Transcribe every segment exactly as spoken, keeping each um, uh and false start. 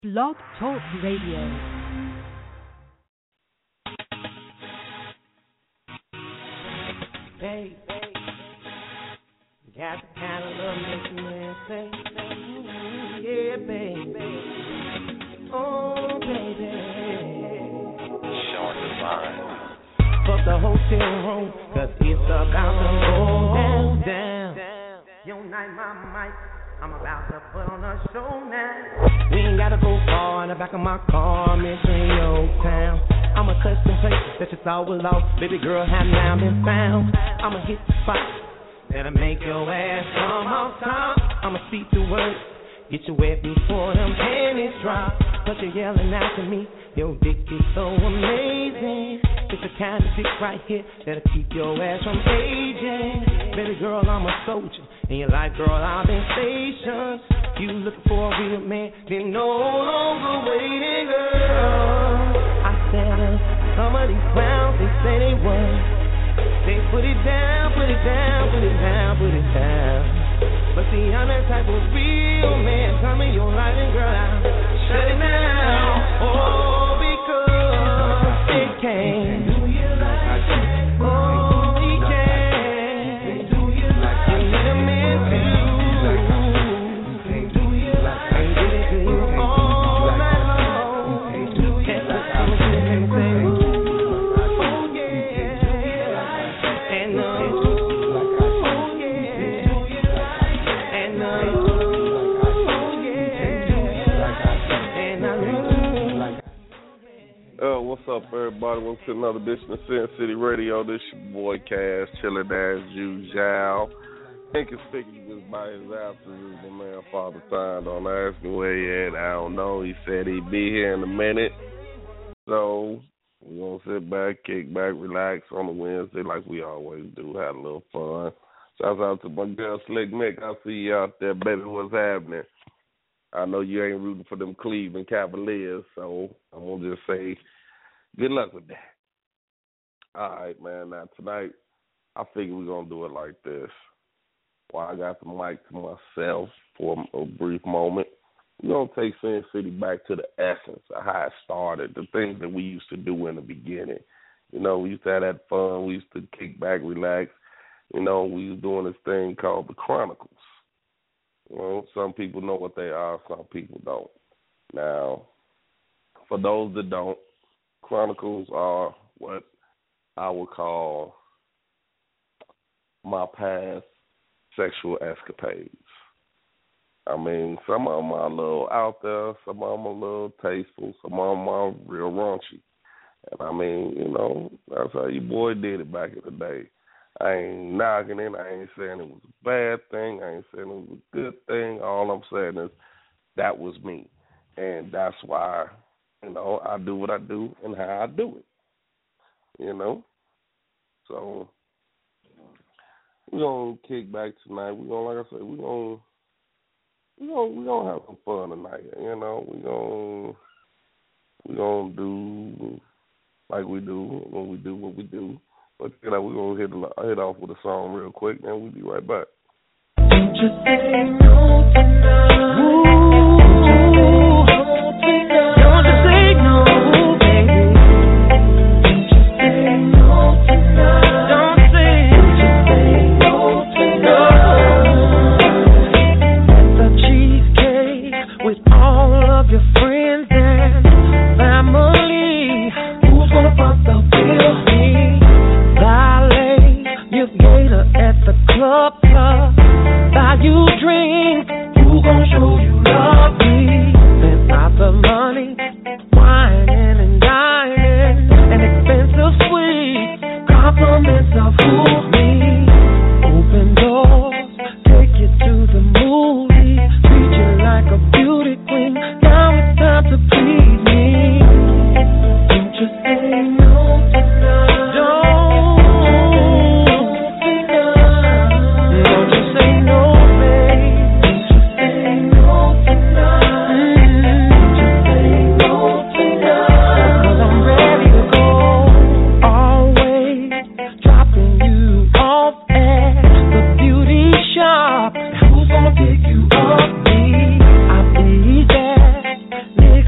Blog Talk Radio. Babe, babe, got the kind of love makes a man say, mm, yeah, babe, babe. Oh, baby. Short divine. Fuck the hotel room, cause it's about to go down, down. Yo, night, my mic, I'm about to put on a show now. We ain't gotta go far in the back of my car, I'm entering your town. I'm a custom place that you thought was lost. Baby girl, have now been found. I'ma hit the spot that'll make your ass come off top. I'ma speak the words, get you wet before them panties drop. But you're yelling out to me, your dick is so amazing. It's the kind of dick right here that'll keep your ass from aging. Baby girl, I'm a soldier, and you're like, girl, I've been stationed. You looking for a real man, then no longer waiting, girl. Said, uh, some of these clowns, they say they won. They put it down, put it down, put it down, put it down. But see, I'm that type of real man. Tell me your life and girl, I'll shut it down. Oh, because it can. Do you like that? Oh, he can. Do you like that? You need a man too. Do you like that? And get it to you all night long. Can't put Uh, what's up, everybody? Welcome to another edition of Sin City Radio. This your boy Cass, chilling as usual. Inconspicuous by his absence is my man Father Time. Don't ask me where he at. I don't know. He said he'd be here in a minute. So we're gonna sit back, kick back, relax on a Wednesday like we always do. Have a little fun. Shout out to my girl Slick Mick. I see you out there, baby. What's happening? I know you ain't rooting for them Cleveland Cavaliers, so I'm going to just say good luck with that. All right, man. Now, tonight, I figure we're going to do it like this. While I got the mic to myself for a brief moment, we're going to take Sin City back to the essence of how it started, the things that we used to do in the beginning. You know, we used to have that fun. We used to kick back, relax. You know, we was doing this thing called the Chronicles. Well, some people know what they are, some people don't. Now, for those that don't, Chronicles are what I would call my past sexual escapades. I mean, some of them are a little out there, some of them are a little tasteful, some of them are real raunchy. And I mean, you know, that's how your boy did it back in the day. I ain't knocking it. I ain't saying it was a bad thing. I ain't saying it was a good thing. All I'm saying is that was me. And that's why, you know, I do what I do and how I do it. You know? So we're going to kick back tonight. We're going to, like I said, we're going to, we're going we're going to have some fun tonight. You know? We're going we're going to do like we do when we do what we do. But you know, we're going to hit, hit off with a song real quick, and we'll be right back. Just say no tonight. Ooh, don't just say no, baby. Just say no tonight. Don't say, just say no tonight. At the cheesecake with all of your friends and family. Who's gonna fuck the bill? Gator at the club, club, buy you drink. Who gon' show you love me? Spend out the money, whining and dining, and expensive sweets, compliments of who me. Open doors, take you to the movies, treat you like a beauty queen. Now it's time to please me. Don't you say no tonight? Don't. Pick you up, me. I'll be there.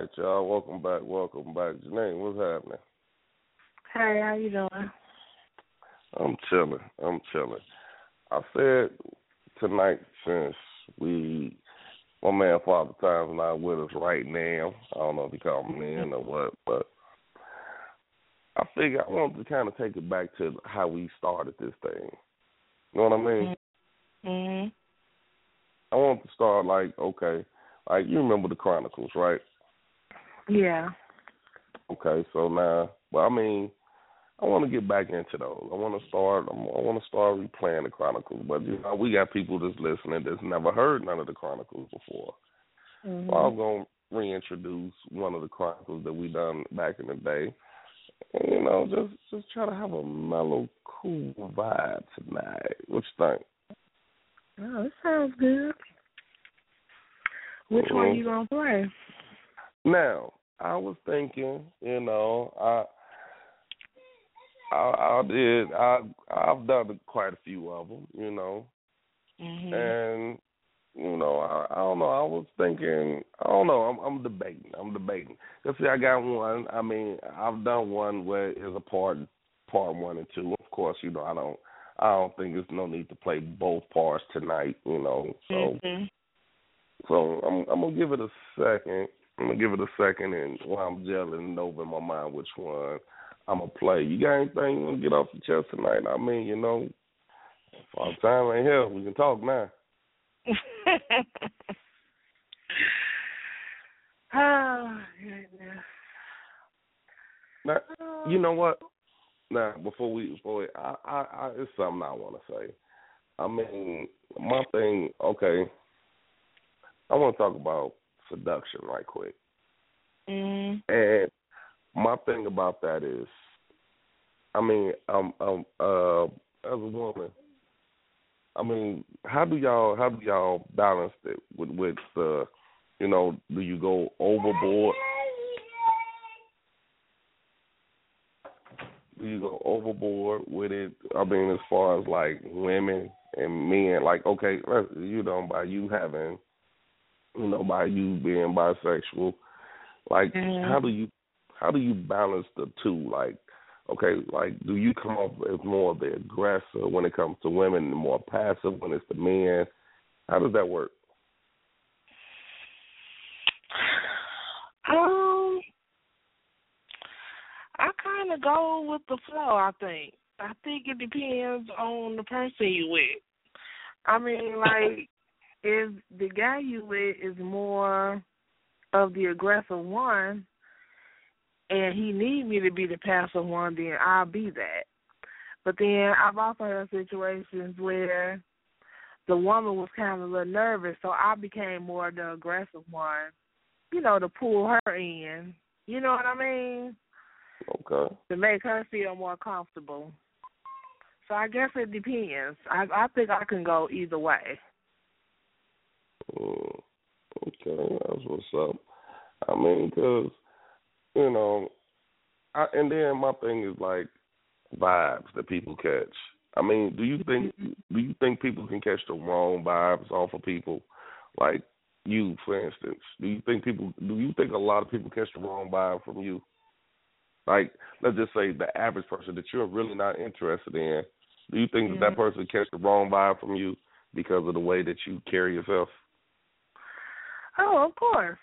right, y'all. Welcome back. Welcome back. Janae, what's happening? Hey, how you doing? I'm chilling. I'm chilling. I said tonight, since we, my man Father Time's not with us right now. I don't know if he called me in or what, but I figure I wanted to kind of take it back to how we started this thing. You know what I mean? Mm-hmm. I want to start like, okay, like you remember the Chronicles, right? Yeah. Okay, so now, well, I mean, I want to get back into those. I want to start. I want to start replaying the Chronicles, but you know, we got people that's listening that's never heard none of the Chronicles before. Mm-hmm. So I'm gonna reintroduce one of the Chronicles that we done back in the day, and you know, just just try to have a mellow, cool vibe tonight. What you think? Oh, it sounds good. Which mm-hmm. one you gonna play? Now, I was thinking, you know, I. I, I did. I I've done quite a few of them, you know, mm-hmm. and you know, I, I don't know. I was thinking. I don't know. I'm, I'm debating. I'm debating. Cause see, I got one. I mean, I've done one where it's a part, part one and two. Of course, you know, I don't. I don't think there's no need to play both parts tonight. You know, so mm-hmm. so I'm I'm gonna give it a second. I'm gonna give it a second, and while I'm gelling over in my mind which one I'm going to play. You got anything you want to get off the chest tonight? I mean, you know, all the time ain't here. We can talk now. Oh, goodness. Now, you know what? Now, before we, before we I, I, I, it's something I want to say. I mean, my thing, okay, I want to talk about seduction right quick. Mm. And my thing about that is, I mean, um, um, uh, as a woman, I mean, how do y'all, how do y'all balance it with, with, uh, you know, do you go overboard? Do you go overboard with it? I mean, as far as like women and men, like, okay, you know, by you having, you know, by you being bisexual, like, mm-hmm. how do you, How do you balance the two? Like, okay, like, do you come off as more of the aggressor when it comes to women and more passive when it's the men? How does that work? Um, I kind of go with the flow, I think. I think it depends on the person you with. I mean, like, if the guy you with is more of the aggressive one, and he need me to be the passive one, then I'll be that. But then I've also had situations where the woman was kind of a little nervous, so I became more the aggressive one, you know, to pull her in. You know what I mean? Okay. To make her feel more comfortable. So I guess it depends. I, I think I can go either way. Mm, okay, that's what's up. I mean, because, you know, I, and then my thing is like vibes that people catch. I mean, do you think do you think people can catch the wrong vibes off of people? Like you, for instance, do you think people do you think a lot of people catch the wrong vibe from you? Like, let's just say the average person that you're really not interested in, do you think mm-hmm. that that person catch the wrong vibe from you because of the way that you carry yourself? Oh, of course.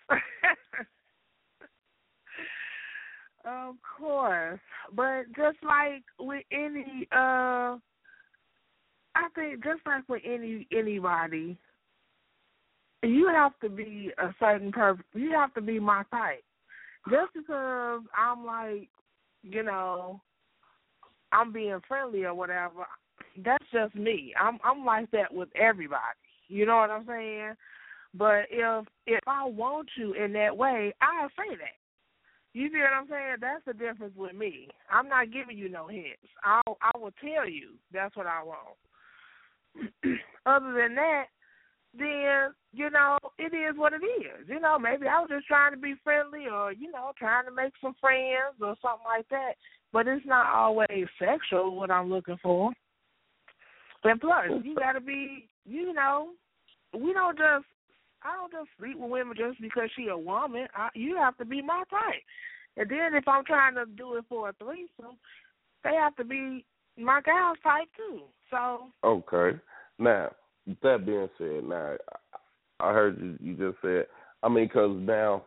Of course. But just like with any, uh, I think just like with any anybody, you have to be a certain person. You have to be my type. Just because I'm like, you know, I'm being friendly or whatever, that's just me. I'm I'm like that with everybody. You know what I'm saying? But if if I want you in that way, I'll say that. You see what I'm saying? That's the difference with me. I'm not giving you no hints. I'll, I will tell you that's what I want. Other than that, then, you know, it is what it is. You know, maybe I was just trying to be friendly or, you know, trying to make some friends or something like that. But it's not always sexual what I'm looking for. And plus, you got to be, you know, we don't just I don't just sleep with women just because she a woman. I, you have to be my type. And then if I'm trying to do it for a threesome, they have to be my gal's type too. So okay. Now, with that being said, now I heard you, you just said. I mean, because now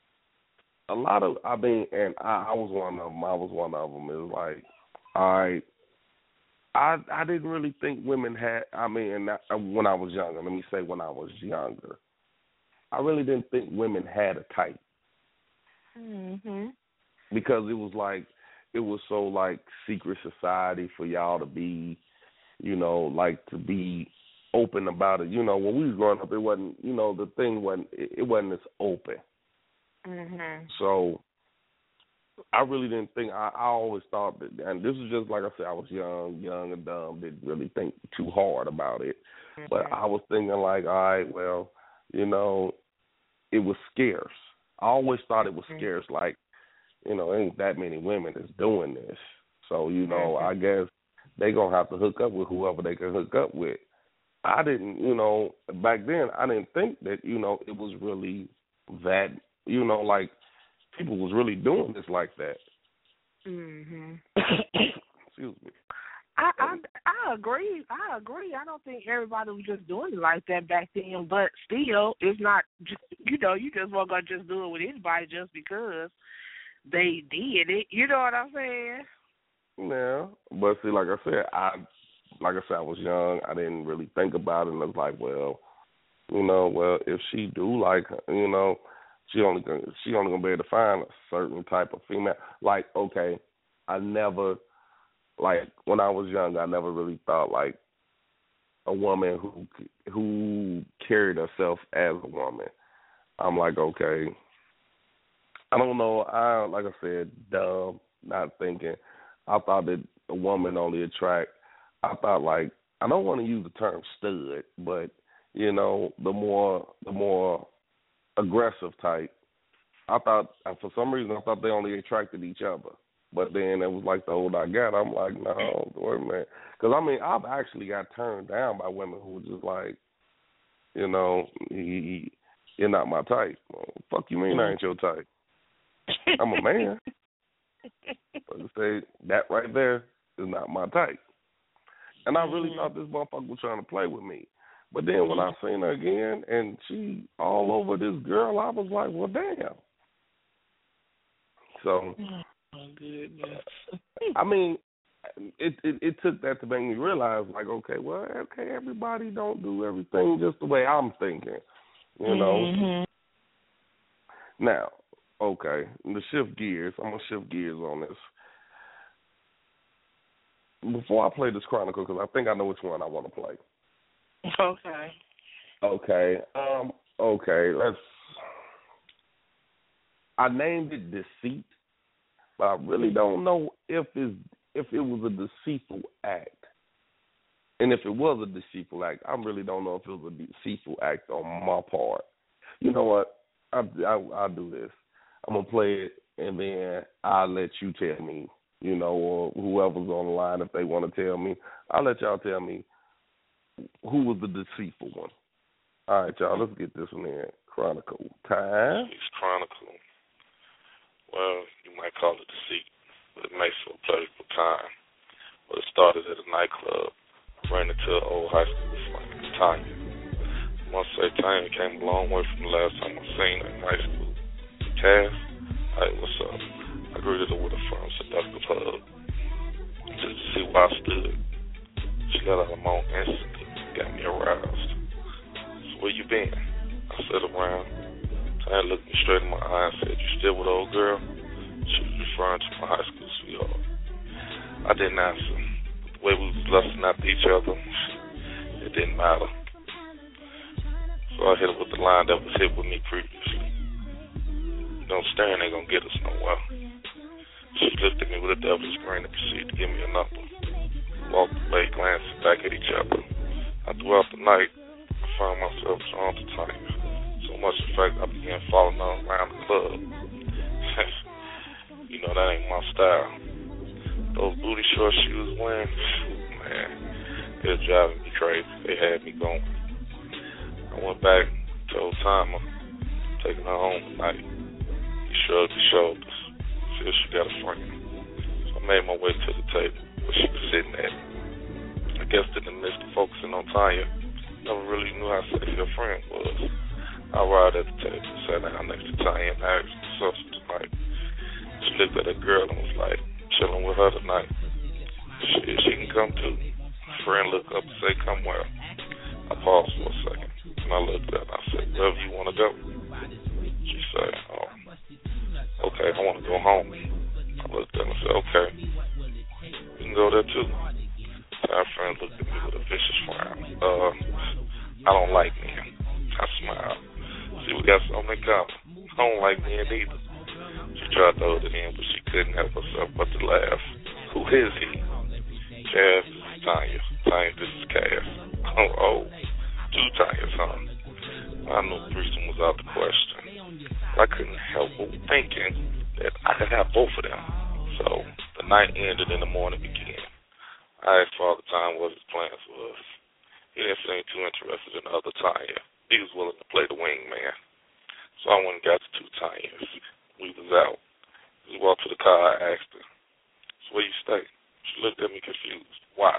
a lot of I mean, and I, I was one of them. I was one of them. It was like, all right. I I didn't really think women had. I mean, and that, when I was younger, let me say when I was younger, I really didn't think women had a type. Mhm. Because it was like it was so like secret society for y'all to be, you know, like to be open about it. You know, when we was growing up, it wasn't. You know, the thing wasn't. It, it wasn't as open. Mhm. So I really didn't think. I, I always thought that, and this is just like I said, I was young, young and dumb. Didn't really think too hard about it. Mm-hmm. But I was thinking like, all right, well, you know, it was scarce. I always thought it was mm-hmm. scarce. Like, you know, ain't that many women that's doing this. So you know, mm-hmm. I guess they gonna have to hook up with whoever they can hook up with. I didn't, you know, back then I didn't think that, you know, it was really that, you know, like. People was really doing this like that. Mhm. Excuse me. I, I I agree. I agree. I don't think everybody was just doing it like that back then. But still, it's not. Just, you know, you just weren't gonna just do it with anybody just because they did it. You know what I'm saying? Yeah. But see, like I said, I like I said, I was young. I didn't really think about it, and I was like, well, you know, well, if she do like, you know. She only gonna, she only gonna be able to find a certain type of female. Like, okay, I never, like when I was young, I never really thought like a woman who who carried herself as a woman. I'm like, okay, I don't know. I like I said, dumb, not thinking. I thought that a woman only attract. I thought like I don't want to use the term stud, but you know, the more the more aggressive type. I thought, for some reason, I thought they only attracted each other. But then it was like the older I got, I'm like, no, wait a minute. Because, I mean, I've actually got turned down by women who were just like, you know, he, you're not my type. Well, fuck you mean I ain't your type? I'm a man. But to say that right there is not my type. And I really thought this motherfucker was trying to play with me. But then when I seen her again and she all over this girl, I was like, well, damn. So, oh, goodness. I mean, it, it it took that to make me realize, like, okay, well, okay, everybody don't do everything just the way I'm thinking, you know. Mm-hmm. Now, okay, to shift gears, I'm going to shift gears on this. Before I play this Chronicle, because I think I know which one I want to play. Okay. Okay. Um. Okay. Let's. I named it Deceit, but I really don't know if it's if it was a deceitful act. And if it was a deceitful act, I really don't know if it was a deceitful act on my part. You know what? I I I'll do this. I'm gonna play it, and then I'll let you tell me. You know, or whoever's on the line, if they want to tell me, I'll let y'all tell me. Who was the deceitful one? All right, y'all, let's get this one in. Chronicle time. It's Chronicle. Well, you might call it deceit, but it makes for a pleasurable time. Well, it started at a nightclub. I ran into an old high school friend, Tanya. I must say, Tanya came a long way from the last time I seen her in high school. Cass, hey, what's up? I greeted her with a firm, seductive hug, just to see where I stood. She let out a moan instantly. Got me aroused. So where you been? I sat around. Tanya looked me straight in my eye and said, you still with old girl? She was referring to my high school sweetheart. I didn't answer. The way we was lusting after each other, it didn't matter. So I hit her with the line that was hit with me previously. Don't staring ain't gonna get us nowhere. She looked at me with a devil's grin and proceeded to give me a number. Walked away, glancing back at each other. Throughout the night, I found myself drawn to Tanya. So much in fact I began following her around the club. You know, that ain't my style. Those booty shorts she was wearing, man, it was driving me crazy. They had me going. I went back told Timer, taking her home tonight. He shrugged his shoulders. Said she got a friend. So I made my way to the table where she was sitting at. I guess in the midst of focusing on Tanya, never really knew how safe her friend was. I arrived at the table, sat down next to Tanya and asked what's up tonight. She looked at that girl and was like, chilling with her tonight. She, she can come too. Friend looked up and said, come where? I paused for a second, and I looked at her and I said, wherever you want to go. She said, oh, okay, I want to go home. I looked at her and said, okay, you can go there too. So our friend looked at me with a vicious frown. Uh, I don't like men. I smiled. See, we got something in common. I don't like men either. She tried to hold it in, but she couldn't help herself but to laugh. Who is he? Cass, this is Tanya. Tanya, this is Cass. Oh, oh, two Tanyas, huh? I knew Preston was out the question. I couldn't help but thinking that I could have both of them. So the night ended and the morning began. I asked Father Time what his plans was. He didn't seem too interested in the other Tanya. He was willing to play the wingman. So I went and got the two Tanyas. We was out. We walked to the car. I asked her, so where you stay? She looked at me confused. Why?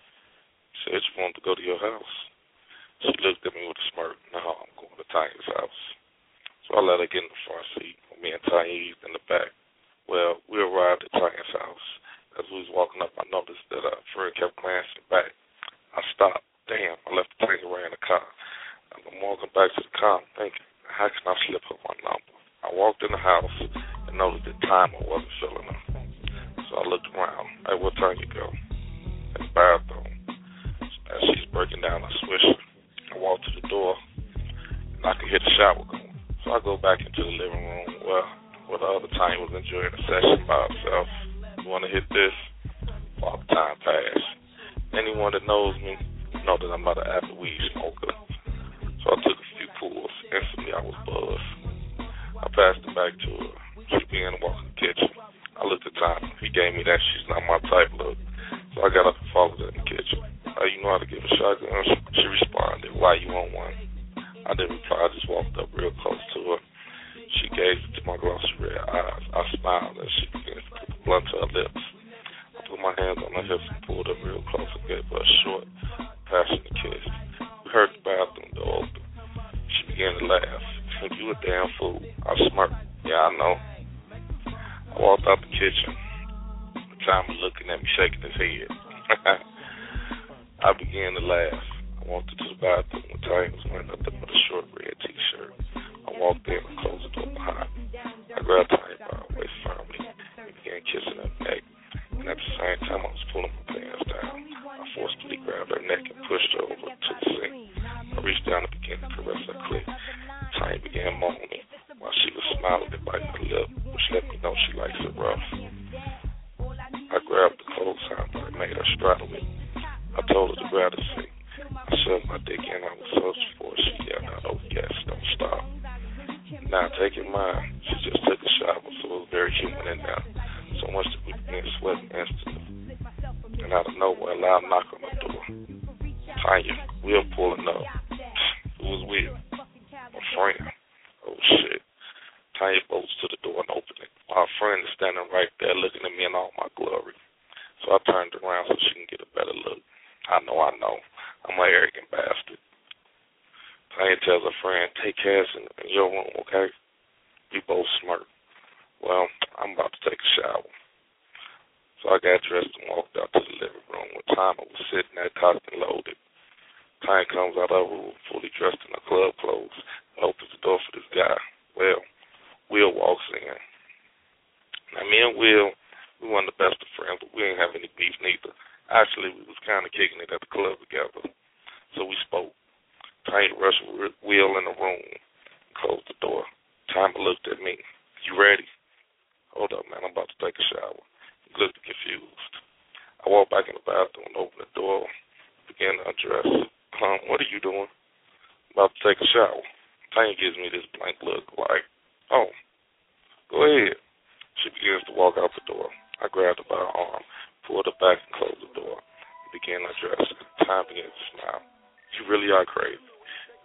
She said she wanted to go to your house. She looked at me with a smirk. No, I'm going to Tanya's house. So I let her get in the front seat. Me and Tanya eased in the back. Well, we arrived at Tanya's house. As we was walking up, I noticed that our friend kept glancing back. I stopped. Damn, I left Tanya right in the car. I'm walking back to the car. I'm thinking, how can I slip her my number? I walked in the house and noticed the timer wasn't filling her. So I looked around. Hey, what time you go? In the bathroom. As she's breaking down a swisher, I walked to the door and I could hear the shower going. So I go back into the living room where, where the other time was enjoying a session by herself. You want to hit this? While the time passed. Anyone that knows me know that I'm not an avid weed smoker. So I took a few pulls. Instantly I was buzzed. I passed it back to her. She began to walk in the kitchen. I looked at Tom. He gave me that she's not my type look. So I got up and followed her in the kitchen. Hey, you know how to give a shotgun? She, she responded, why you want one? I didn't reply. I just walked up real close to her. She gazed into my glossy red eyes. I smiled as she began to put the blunt to her lips. I put my hands on her hips and pulled her real close and gave her a short, passionate kiss. We heard the bathroom door open. She began to laugh. You a damn fool. I smirked. Yeah, I know. I walked out the kitchen. The time was looking at me, shaking his head. I began to laugh. I walked into the bathroom when Tanya was wearing nothing but a short red T-shirt. I walked in and closed the door behind me. I grabbed Tanya by her waist firmly and began kissing her neck. And at the same time, I was pulling my pants down. I forcefully grabbed her neck and pushed her over to the sink. I reached down and began to caress her clit. Tanya began moaning while she was smiling and biting her lip, which let me know she likes it rough. I grabbed the clothes hamper and made her straddle it. I told her to grab the sink. I shoved my dick in. I was searching for her. She yelled out, oh yes, don't stop. Now take it mine. She just took a shower, so it was very humid in there. So much that we began sweating instantly. And out of nowhere, a loud knock on the door. Tanya, Will pulling up. Who was Will? My friend. Oh shit. Tanya bolts to the door and opened it. My friend is standing right there looking at me in all my glory. So I turned around so she can get a better look. I know, I know. I'm an arrogant bastard. Tanya tells her friend, take Cass in, in your room, okay? We both smirk. Well, I'm about to take a shower. So I got dressed and walked out to the living room where Tanya was sitting there cocked and loaded. Tanya comes out of her room fully dressed in her club clothes and opens the door for this guy. Well, Will walks in. Now, me and Will, we weren't the best of friends, but we didn't have any beef neither. Actually, we was kind of kicking it at the club together. So we spoke. Tanya rushed Will in the room and closed the door. Tanya looked at me. You ready? Hold up, man. I'm about to take a shower. He looked confused. I walked back in the bathroom and opened the door, began to undress. Um, what are you doing? I'm about to take a shower. Tanya gives me this blank look like, oh, go ahead. She begins to walk out the door. I grabbed her by her arm, pulled her back and closed the door, and began to undress. Tanya began to smile. You really are crazy.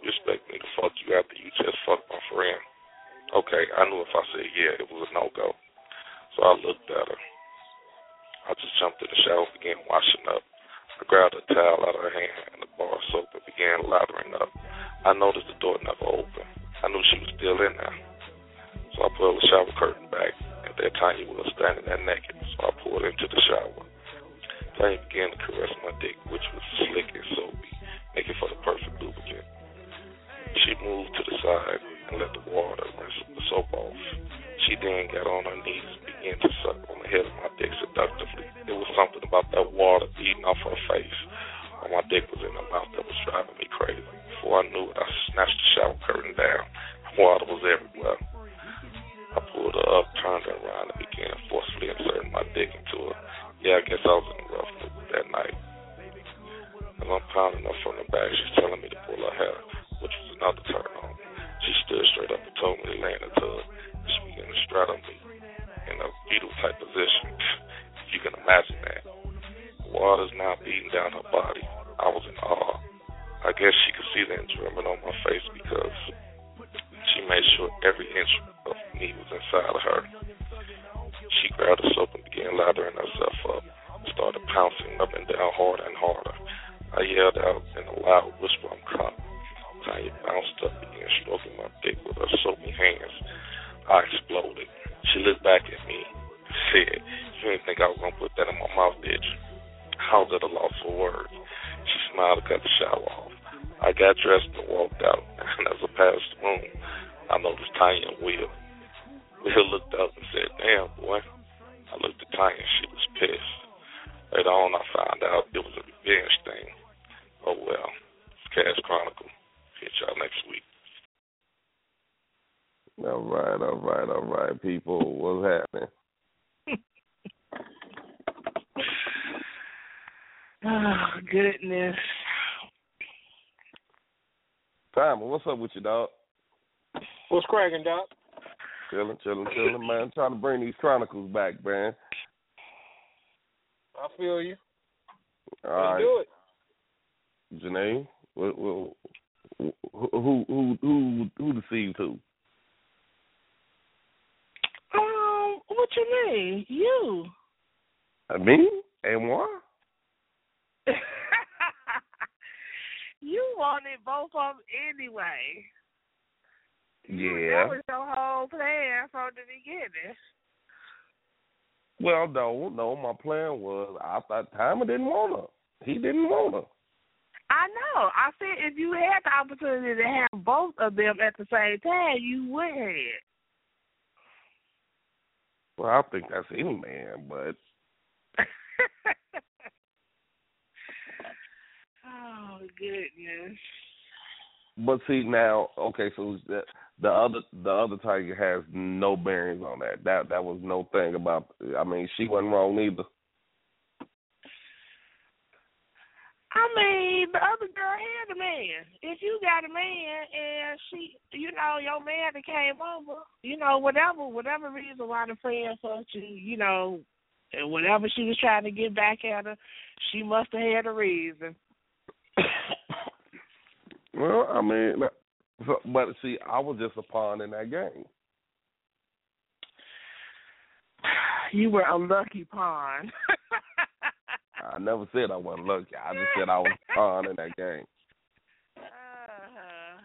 You expect me to fuck you after you just fucked my friend? Okay, I knew if I said yeah, it was a no-go. So I looked at her. I just jumped in the shower and began washing up. I grabbed a towel out of her hand and a bar of soap and began lathering up. I noticed the door never opened. I knew she was still in there. So I pulled the shower curtain back, and there Tanya was standing there naked. So I pulled into the shower. Tanya began to caress my dick, which was slick and soapy, making for the perfect lubricant. She moved to the side and let the water rinse the soap off. She then got on her knees and began to suck on the head of my dick seductively. There was something about that water beating off her face while my dick was in her mouth that was driving me crazy. Before I knew it, I snatched the shower curtain down. Water was everywhere. I pulled her up, turned her around, and began forcefully inserting my dick into her. Yeah, I guess I was in a rough mood that night. As I'm pounding her from the back, she's telling me to pull her hair, which was another turn on. She stood straight up and told me to lay in the tub. She began to straddle me in a fetal type position. If you can imagine that. The water's now beating down her body. I was in awe. I guess she could see the enjoyment on my face because she made sure every inch of me was inside of her. She grabbed the soap and began lathering herself up, started pouncing up and down harder and harder. I yelled out in a loud whisper, I'm caught. Tanya bounced up and began stroking my dick with her soapy hands. I exploded. She looked back at me and said, you didn't think I was going to put that in my mouth, did you? I was at a loss for words. She smiled and cut the shower off. I got dressed and walked out, and as I passed the room, I noticed Tanya and Will. Will looked up and said, damn, boy. I looked at Tanya and she was pissed. Later on, I found out it was a revenge thing. Oh, well. It's Cash Chronicle. Hit y'all next week. All right, all right, all right, people. What's happening? Oh, goodness. Simon, what's up with you, dog? What's cracking, Doc? Chilling, chilling, chilling, man. Trying to bring these chronicles back, man. I feel you. All Let's right. do it. Janae, what, what, who, who, who, who deceived who? Um, what you mean? You. Uh, me? And what? You wanted both of them anyway. Yeah. That was your whole plan from the beginning. Well, no, no. My plan was I thought Timer didn't want her. He didn't want her. I know. I said if you had the opportunity to have both of them at the same time, you would have. Well, I think that's any man, but. Oh, goodness. But see now, okay, so the, the other the other tiger has no bearings on that. That that was no thing about. I mean, she wasn't wrong either. I mean, the other girl had a man. If you got a man and she, you know, your man that came over, you know, whatever, whatever reason why the friend fucked you, you know, and whatever she was trying to get back at her, she must have had a reason. Well, I mean, but see, I was just a pawn in that game. You were a lucky pawn. I never said I wasn't lucky. I just said I was a pawn in that game. Uh-huh.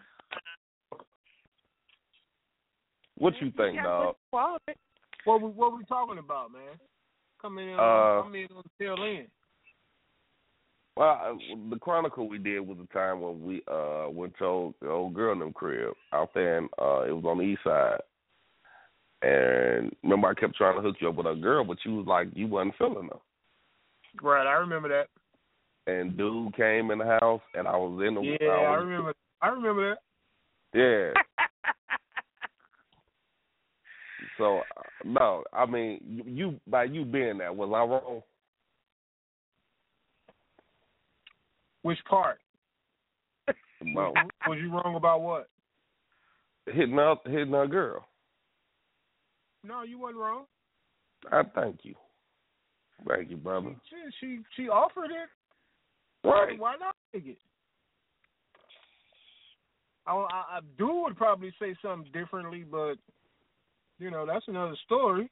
What you think, dog? What we what we talking about, man? Come in, uh, come in on the tail end. Well, the chronicle we did was the time when we uh went to old, the old girl in them crib out there, and uh, it was on the east side. And remember, I kept trying to hook you up with a girl, but you was like you wasn't feeling her. Right, I remember that. And dude came in the house, and I was in the yeah, I, was, I remember. I remember that. Yeah. So uh, no, I mean you by you being there, was I wrong? Which part? Well, was you wrong about what? Hitting up, hitting a girl. No, you wasn't wrong. I thank you, thank you, brother. She she, she offered it. Right? Why not take it? I, I, I dude would probably say something differently, but you know that's another story.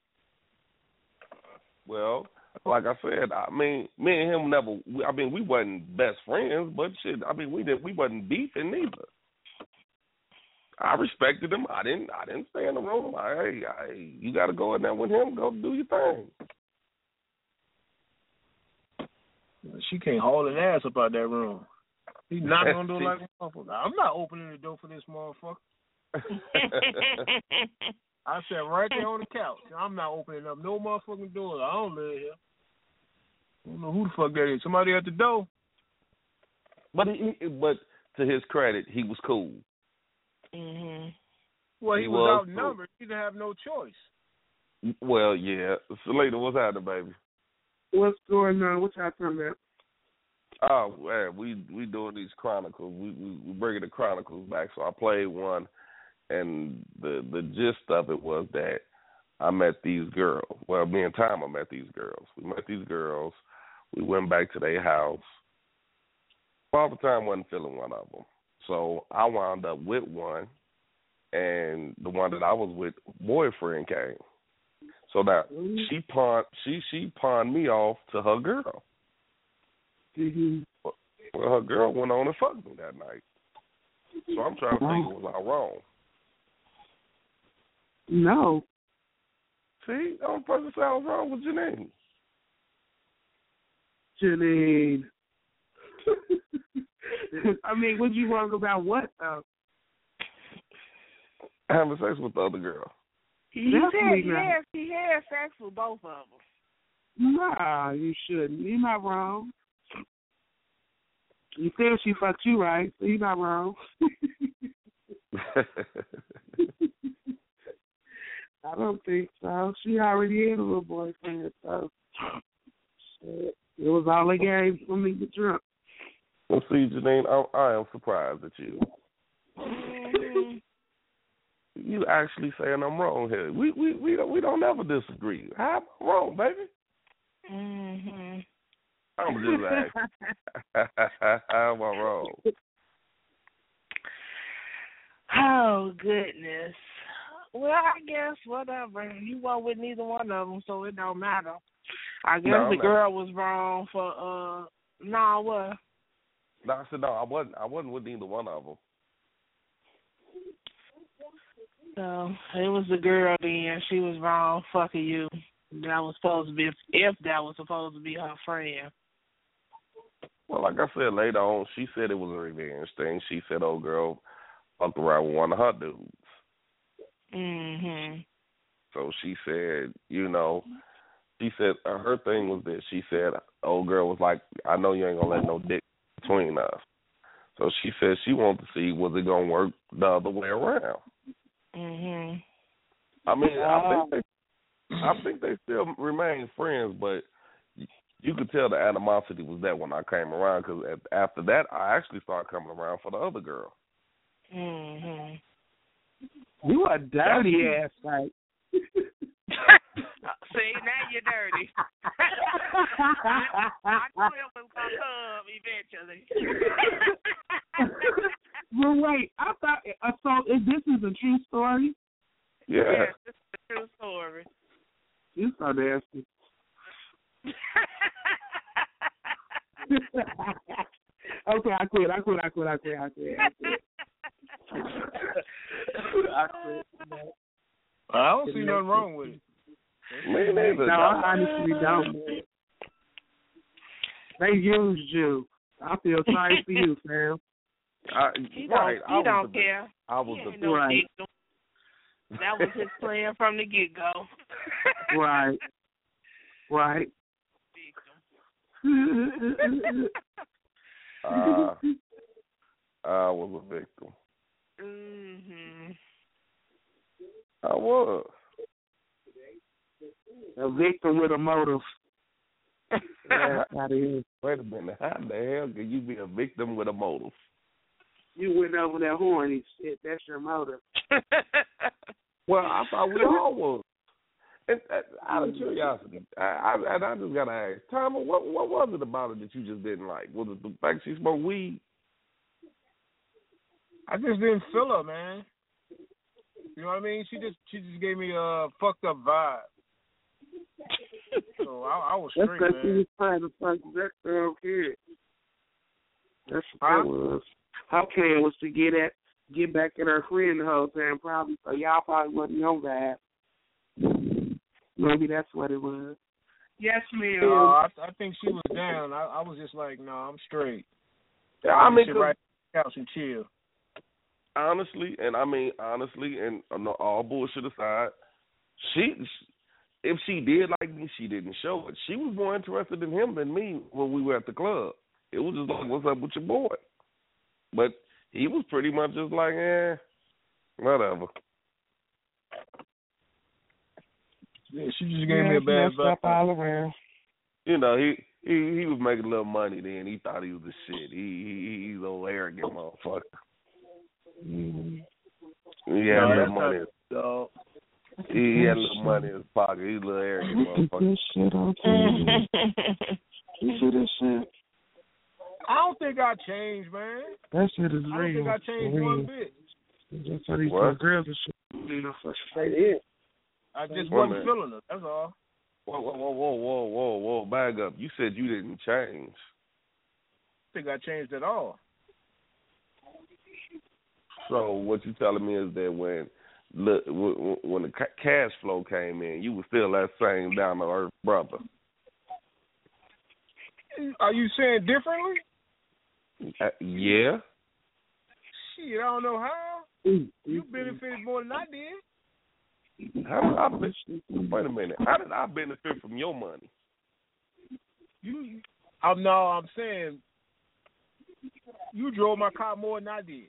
Well, like I said, I mean, me and him never. I mean, we wasn't best friends, but shit, I mean, we did. We wasn't beefing neither. I respected him. I didn't. I didn't stay in the room. I, hey, I, you got to go in there with him. Go do your thing. She can't haul an ass up out that room. He knocking on the door like a motherfucker. I'm not opening the door for this motherfucker. I sat right there on the couch. I'm not opening up no motherfucking doors. I don't live here. I don't know who the fuck that is. Somebody at the door. But he, but to his credit, he was cool. Mhm. Well, he, he was, was outnumbered. Cool. He didn't have no choice. Well, yeah. Selena, what's happening, baby? What's going on? What y'all talking about? Oh, man, we we doing these chronicles. We we, we bringing the chronicles back. So I played one, and the the gist of it was that I met these girls. Well, me and Tom, met these girls. We met these girls. We went back to their house. Father Time wasn't feeling one of them. So I wound up with one, and the one that I was with, boyfriend came. So now she pawned she she pawned me off to her girl. Mm-hmm. Well, her girl went on and fucked me that night. So I'm trying to think, was I wrong? No. See, the only person that I was wrong was Janine. Janine. I mean, what you wrong about what, though? Having sex with the other girl. He said yes, he had sex with both of them. Nah, you shouldn't. You're not wrong. You said she fucked you right, so you're not wrong. I don't think so. She already had a little boyfriend, so shit. It was all a game for me to drunk. Well, see, Janine, I, I am surprised at you. Mm-hmm. You actually saying I'm wrong here. We we we don't we don't ever disagree. How am I wrong, baby? Mhm. I'm just like, how am I wrong? Oh goodness. Well, I guess whatever. You weren't with neither one of them, so it don't matter. I guess no, the no. girl was wrong for uh. No, what? No, I said no. I wasn't. I wasn't with neither one of them. So it was the girl then. She was wrong fucking you. That was supposed to be, if that was supposed to be her friend. Well, like I said, later on, she said it was a revenge thing. She said, old girl fucked around with one of her dudes. Mhm. So she said, you know, she said uh, her thing was that she said, old girl was like, I know you ain't going to let no dick between us. So she said she wanted to see was it going to work the other way around. Mhm. I mean, I think they, I think they still remain friends, but you could tell the animosity was there when I came around because after that, I actually started coming around for the other girl. Mhm. You a dirty ass, right? See, now you're dirty. I, I knew it was gonna come eventually. Well, wait, I thought uh, so. If this is a true story, Yeah, yes, this is a true story. you so nasty. Okay, I quit. I quit. I quit. I quit. I quit. I quit. I quit. I don't see nothing wrong with it. me neither. No, I honestly don't. Man. They used you. I feel sorry for you, fam. I, He right, don't, I he don't was the, care. I was he the ain't no right. victim. That was his plan from the get go. Right. Right. uh, I was a victim. Mhm. I was. A victim with a motive. Yeah, Out of here. wait a minute. How the hell can you be a victim with a motive? You went over that horny shit. That's your motive. Well, I thought we all was. And, uh, out of curiosity, I, I, and I just gotta ask, Tommy, what what was it about it that you just didn't like? Was it the fact she smoked weed? I just didn't feel her, man. You know what I mean? She just she just gave me a fucked up vibe. So I, I was That's straight, because man. she was trying to fuck that girl kid. That's what Huh? that was. Her plan was to get at, get back at her friend the whole time, probably. So y'all probably wasn't on that. Maybe that's what it was. Yes, ma'am. Uh, I, I think she was down. I, I was just like, no, nah, I'm straight. Yeah, I mean, sit 'cause right on the couch and chill. honestly, and I mean honestly, and uh, no, all bullshit aside, she, if she did like me, she didn't show it. She was more interested in him than me when we were at the club. It was just like, what's up with your boy? But he was pretty much just like, eh, whatever. Yeah, she just gave me a bad vibe. all around. You know, he, he he was making a little money then. He thought he was the shit. He, he he's an old arrogant motherfucker. Mm-hmm. He had No, a little that's money. not, dog. He, he had a little money in his pocket. He's a little arrogant motherfucker. This shit on T V. You see this shit? I don't think I changed, man. That shit is I don't real. think I changed real. one bit. That's how these What? girls and shit. You know, fucking say that. I just Wait a wasn't minute. feeling it. That's all. Whoa, whoa, whoa, whoa, whoa, whoa, whoa, back up. You said you didn't change. I think I changed at all. So what you telling me is that when look when, when the ca- cash flow came in, you were still that same down to earth brother. Are you saying differently? Uh, yeah. Shit, I don't know how. You benefited more than I did. How did I ben- wait a minute? How did I benefit from your money? You, I'm no, I'm saying you drove my car more than I did.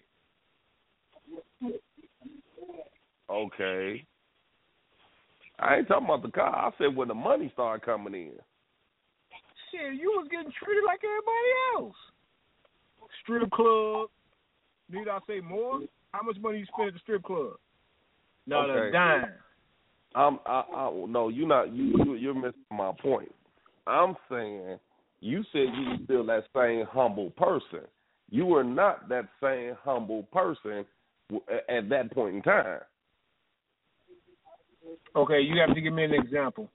Okay. I ain't talking about the car. I said when the money started coming in. Shit, you was getting treated like everybody else. Strip club. Need I say more? How much money you spend at the strip club? Not Okay. a dime. I'm, I, I, no, you're not. You, you, you're missing my point. I'm saying you said you were still that same humble person. You were not that same humble person w- at that point in time. Okay, you have to give me an example.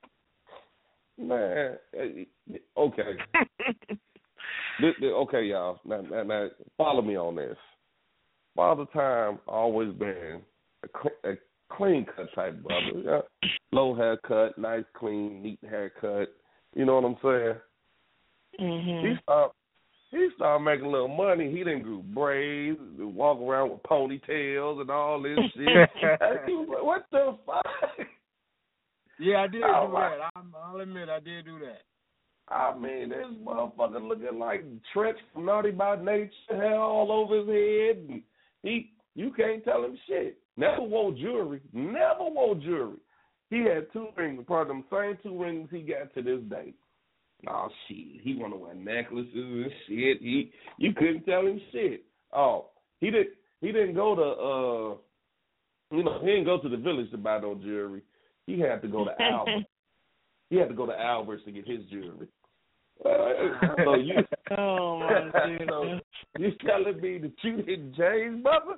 Man, eh, okay. this, this, okay, y'all. Now, now, now, follow me on this. Father Time always been a, cl- a clean cut type brother. Yeah. Low haircut, nice, clean, neat haircut. You know what I'm saying? Mm-hmm. He started, he started making a little money. He didn't grew braids, walk around with ponytails and all this shit. What the fuck? Yeah, I did Oh, do that. I'm, I'll admit I did do that. I mean, this motherfucker looking like Trench from Naughty by Nature, hair all over his head. And he, you can't tell him shit. Never wore jewelry. Never wore jewelry. He had two rings, part of them same two rings he got to this day. Oh shit, he want to wear necklaces and shit. He, you couldn't tell him shit. Oh, he did. He didn't go to, uh, you know, he didn't go to the village to buy no jewelry. He had to go to Albert. He had to go to Albert's to get his jewelry. Uh, so you, Oh my goodness. so you telling me that you didn't change, brother?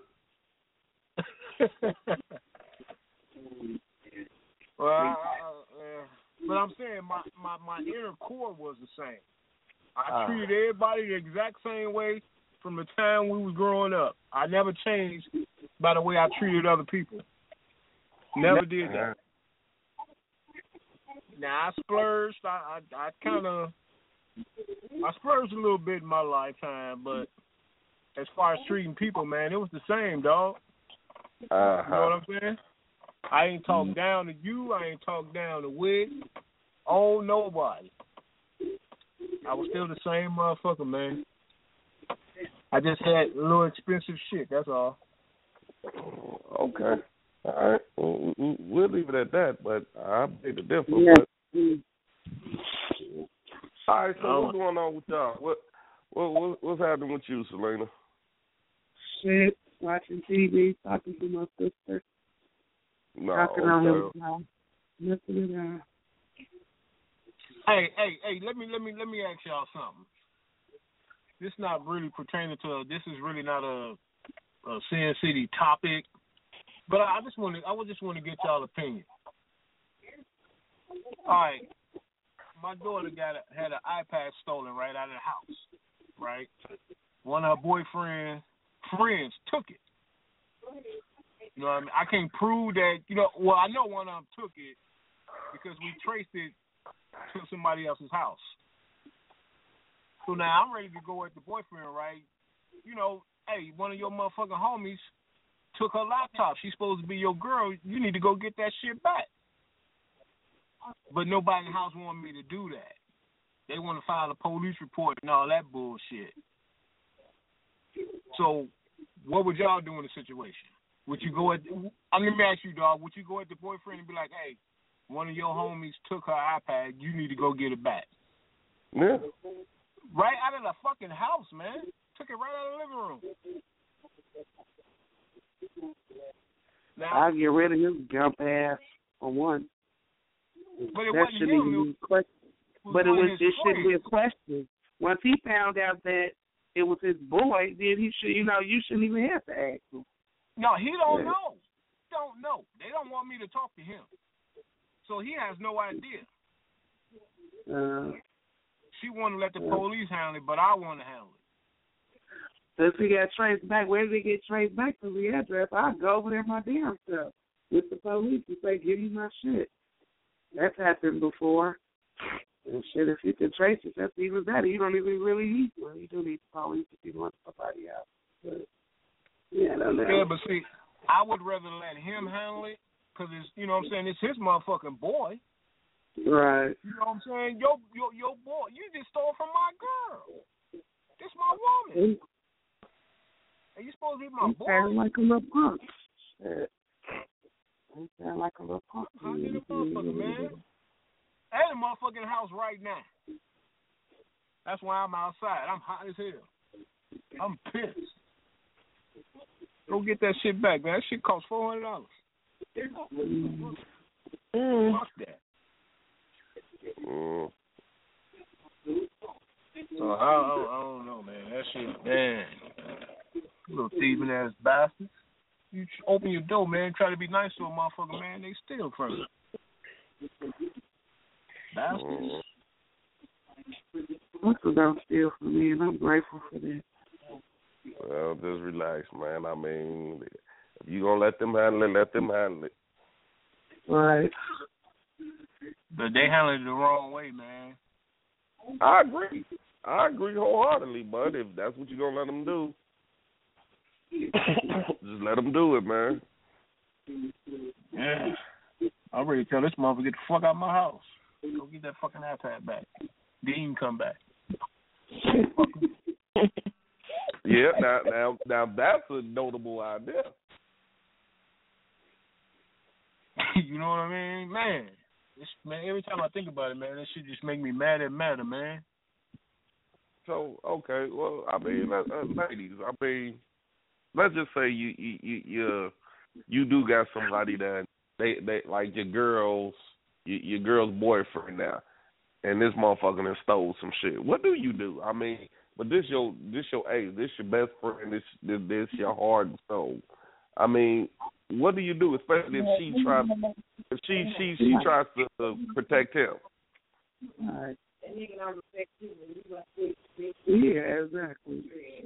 Well, I, I, uh, but I'm saying my, my, my inner core was the same. I Uh. treated everybody the exact same way from the time we was growing up. I never changed by the way I treated other people. Never did that. Now, I splurged. I, I, I kind of, I splurged a little bit in my lifetime, but as far as treating people, man, it was the same, dog. Uh-huh. You know what I'm saying? I ain't talk down to you. I ain't talk down to Wick. Oh, nobody. I was still the same motherfucker, man. I just had a little expensive shit, that's all. Okay. All right. Well, we'll leave it at that, but I beg the difference. Yeah. But... All right, so Oh. what's going on with y'all? What, what, what what's happening with you, Selena? Shit, watching T V, talking to my sister, No, talking on okay. him. No, nothing at all. Hey, hey, hey, let me let me let me ask y'all something. This not really pertaining to this is really not a a Sin City topic, but I just want to I would just want to get y'all opinion. All right, my daughter got a, had an iPad stolen right out of the house, right? One of her boyfriend friends took it. You know what I mean? I can't prove that, you know, well, I know one of them took it because we traced it to somebody else's house. So now I'm ready to go at the boyfriend, right? You know, hey, one of your motherfucking homies took her laptop. She's supposed to be your girl. You need to go get that shit back. But nobody in the house wanted me to do that. They want to file a police report and all that bullshit. So what would y'all do in the situation? Would you go at, I'm going to ask you, dog, would you go at the boyfriend and be like, hey, one of your homies took her iPad, you need to go get it back? Yeah. Right out of the fucking house, man. Took it right out of the living room. Now, I'll get rid of his jump ass for one. But it that wasn't shouldn't him. even be a question. It was But it one of was his it shouldn't be friends. a question. Once he found out that it was his boy, then he should, you know, you shouldn't even have to ask him. No, he don't Yeah. know. He don't know. They don't want me to talk to him. So he has no idea. Uh, She want to let the Yeah. police handle it, but I want to handle it. so if he got traced back, where did he get traced back to the address? I'd go over there my damn self with the police and say, give me my shit. That's happened before. And shit, if you can trace it, that's even better. You don't even really need one. You do need the police if you want somebody else. But, yeah, I don't know. Yeah, but see, I would rather let him handle it because it's, you know what I'm saying, it's his motherfucking boy. Right. You know what I'm saying? Yo, yo, yo, boy, you just stole from my girl. This my woman. He, And you supposed to be my he boy. sounded like a little punk. Shit. He sounded like a little punk. I need a motherfucker, man. At the motherfucking house right now. That's why I'm outside. I'm hot as hell. I'm pissed. Go get that shit back, man. That shit costs four hundred dollars. Mm. Fuck that. Mm. So I, I, I don't know, man. That shit, man. Little thieving ass bastards. You open your door, man. Try to be nice to a motherfucker, man. They steal from you. Bastards. What's about still for me, and I'm grateful for that. Well, just relax, man. I mean, if you gonna let them handle it, let them handle it. Right. But they handle it the wrong way, man. I agree. I agree wholeheartedly, but if that's what you're gonna let them do, just let them do it, man. Yeah. I'm ready to tell this motherfucker get the fuck out of my house. Go get that fucking iPad back. Then you can come back. Yeah, now, now, now that's a notable idea. You know what I mean, man? This, man, every time I think about it, man, that shit just make me mad at matter, man. So okay, well, I mean, uh, uh, ladies, I mean, let's just say you you you you, you do got somebody that they they like your girl's your, your girl's boyfriend now, and this motherfucker done stole some shit. What do you do? I mean, but this your this your hey, this your best friend, this this, this your heart and soul. I mean, what do you do, especially if she tries if she she she tries to uh, protect him? Right. Yeah, exactly.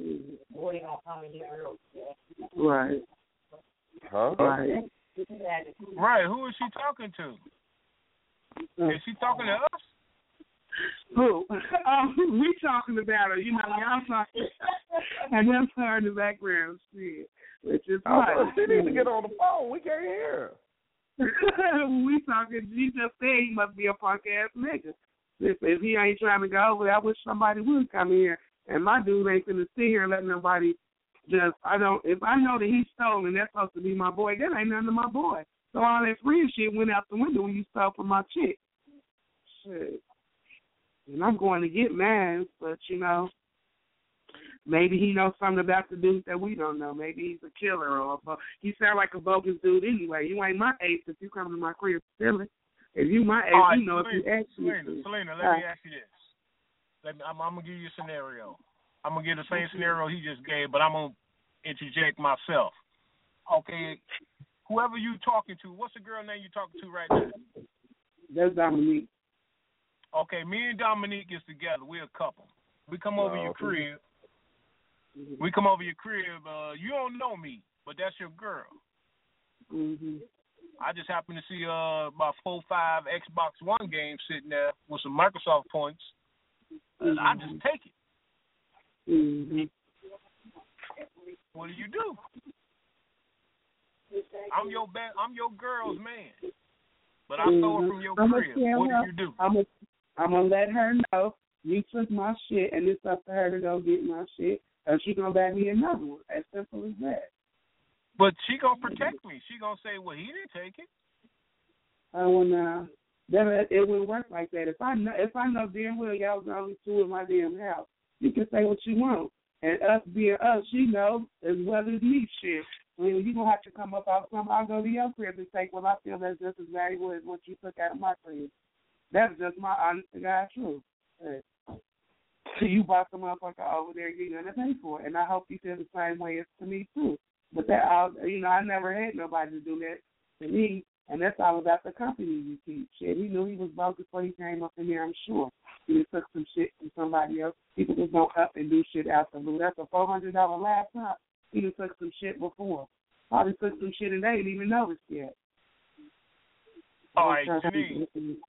Right. Huh? Right. Right, who is she talking to? Is she talking to us? Who? Um, we talking about her. You know, y'all talking. And that's her in the background. Shit. Which is I right. want she need to get on the phone. We can't hear her. We talking. She just said he must be a punk ass nigga. If, if he ain't trying to go over, I wish somebody would come here. And my dude ain't gonna sit here and let nobody just. I don't. If I know that he's stolen, that's supposed to be my boy. That ain't none of my boy. So all that friend shit went out the window when you stole from my chick. Shit. And I'm going to get mad, but you know, maybe he knows something about the dude that we don't know. Maybe he's a killer or a bo- he sound like a bogus dude anyway. You ain't my ace if you come to my crib stealing. If you my ace, Right, you know Selena, if you ask Selena, me. Selena, let uh, me ask you this. Let me, I'm, I'm gonna give you a scenario. I'm gonna give the same scenario he just gave, but I'm gonna interject myself. Okay, whoever you talking to, what's the girl name you talking to right now? That's Dominique. Okay, me and Dominique is together. We're a couple. We come over Oh, your okay. crib. We come over your crib. Uh, you don't know me, but that's your girl. Mm-hmm. I just happen to see uh, about four, five Xbox One games sitting there with some Microsoft points. And I just take it. Mm-hmm. What do you do? I'm your ba- I'm your girl's man, but I mm-hmm. stole from your I'm crib. What do you do? I'm gonna I'm gonna let her know you took my shit, and it's up to her to go get my shit, or she gonna buy me another one. As simple as that. But she gonna protect me. She gonna say, "Well, he didn't take it." Oh, well, now that it wouldn't work like that. If I know, if I know damn well y'all was the only two in my damn house, you can say what you want, and us being us, she knows as well as me. Shit, I mean, you gonna have to come up out something. I'll go to your crib and take what I feel that's just as valuable as what you took out of my crib. That's just my honest to God truth. Hey. You bought the motherfucker over there, you're gonna pay for it, and I hope you feel the same way as to me too. But that, I'll, you know, I never had nobody to do that to me, and that's all about the company you keep. Shit, he knew he was broke before he came up in here, I'm sure. He just took some shit from somebody else. People just don't up and do shit out the blue. That's a four hundred dollars laptop. He just took some shit before. Probably took some shit and they didn't even notice yet. All right, Janine.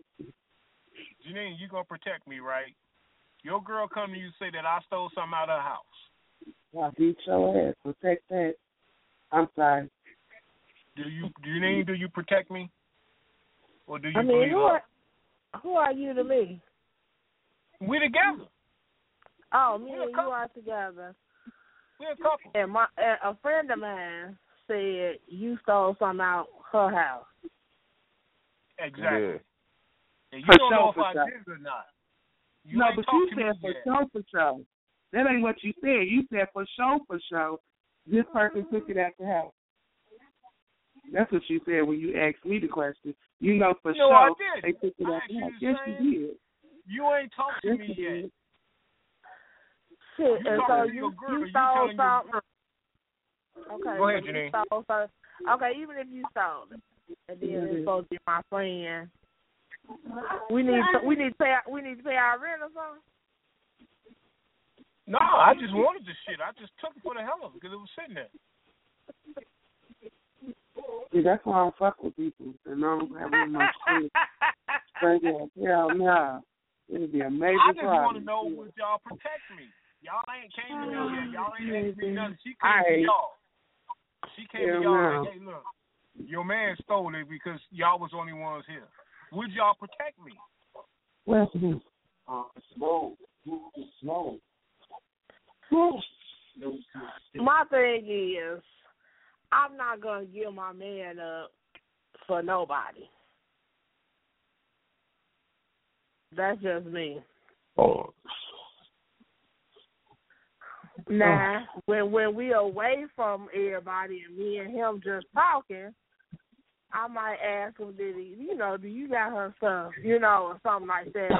Janine, you going to protect me, right? Your girl come to you and say that I stole something out of her house. I'll beat your ass. Protect that. I'm sorry. Do you, Janine, do you protect me? Or do you I mean, believe who her? are, who are you to me? We together. Oh, me We're a and you couple. are together. We're a couple. And my and a friend of mine said you stole something out her house. Exactly. Yeah. And you For don't sure, know if for I sure. did it or not. You no, ain't but talked you to me said for yet. sure, for sure. That ain't what you said. You said for sure, for sure. This person took it out the house. That's what you said when you asked me the question. You know for No, sure I did. they took it I out asked the you house. the Yes, same. you did. You ain't talked to Yes, me you yet. did. Shit, You and so talking to you, your girl, you you stole telling your something. Okay, Go ahead, so you Janine. stole something. Okay, even if you stole it, and then Mhm. it's supposed to be my friend. We need to, we need to pay we need to pay our rent or something. No, I just wanted the shit. I just took it for the hell of it because it was sitting there. See, that's why I don't fuck with people. And I don't have much shit. Straight up. Hell no. It'd be a major I just problem. want to know would y'all protect me. Y'all ain't came to me yet. Y'all ain't asked me nothing. She came I to ain't. y'all. She came Hell to y'all no. like, hey, look, your man stole it because y'all was the only ones here. Would y'all protect me? Well, uh, slow. Slow. My thing is, I'm not gonna give my man up for nobody. That's just me. Oh. Nah, when when we away from everybody and me and him just talking, I might ask him, did he, you know, do you got her stuff, you know, or something like that.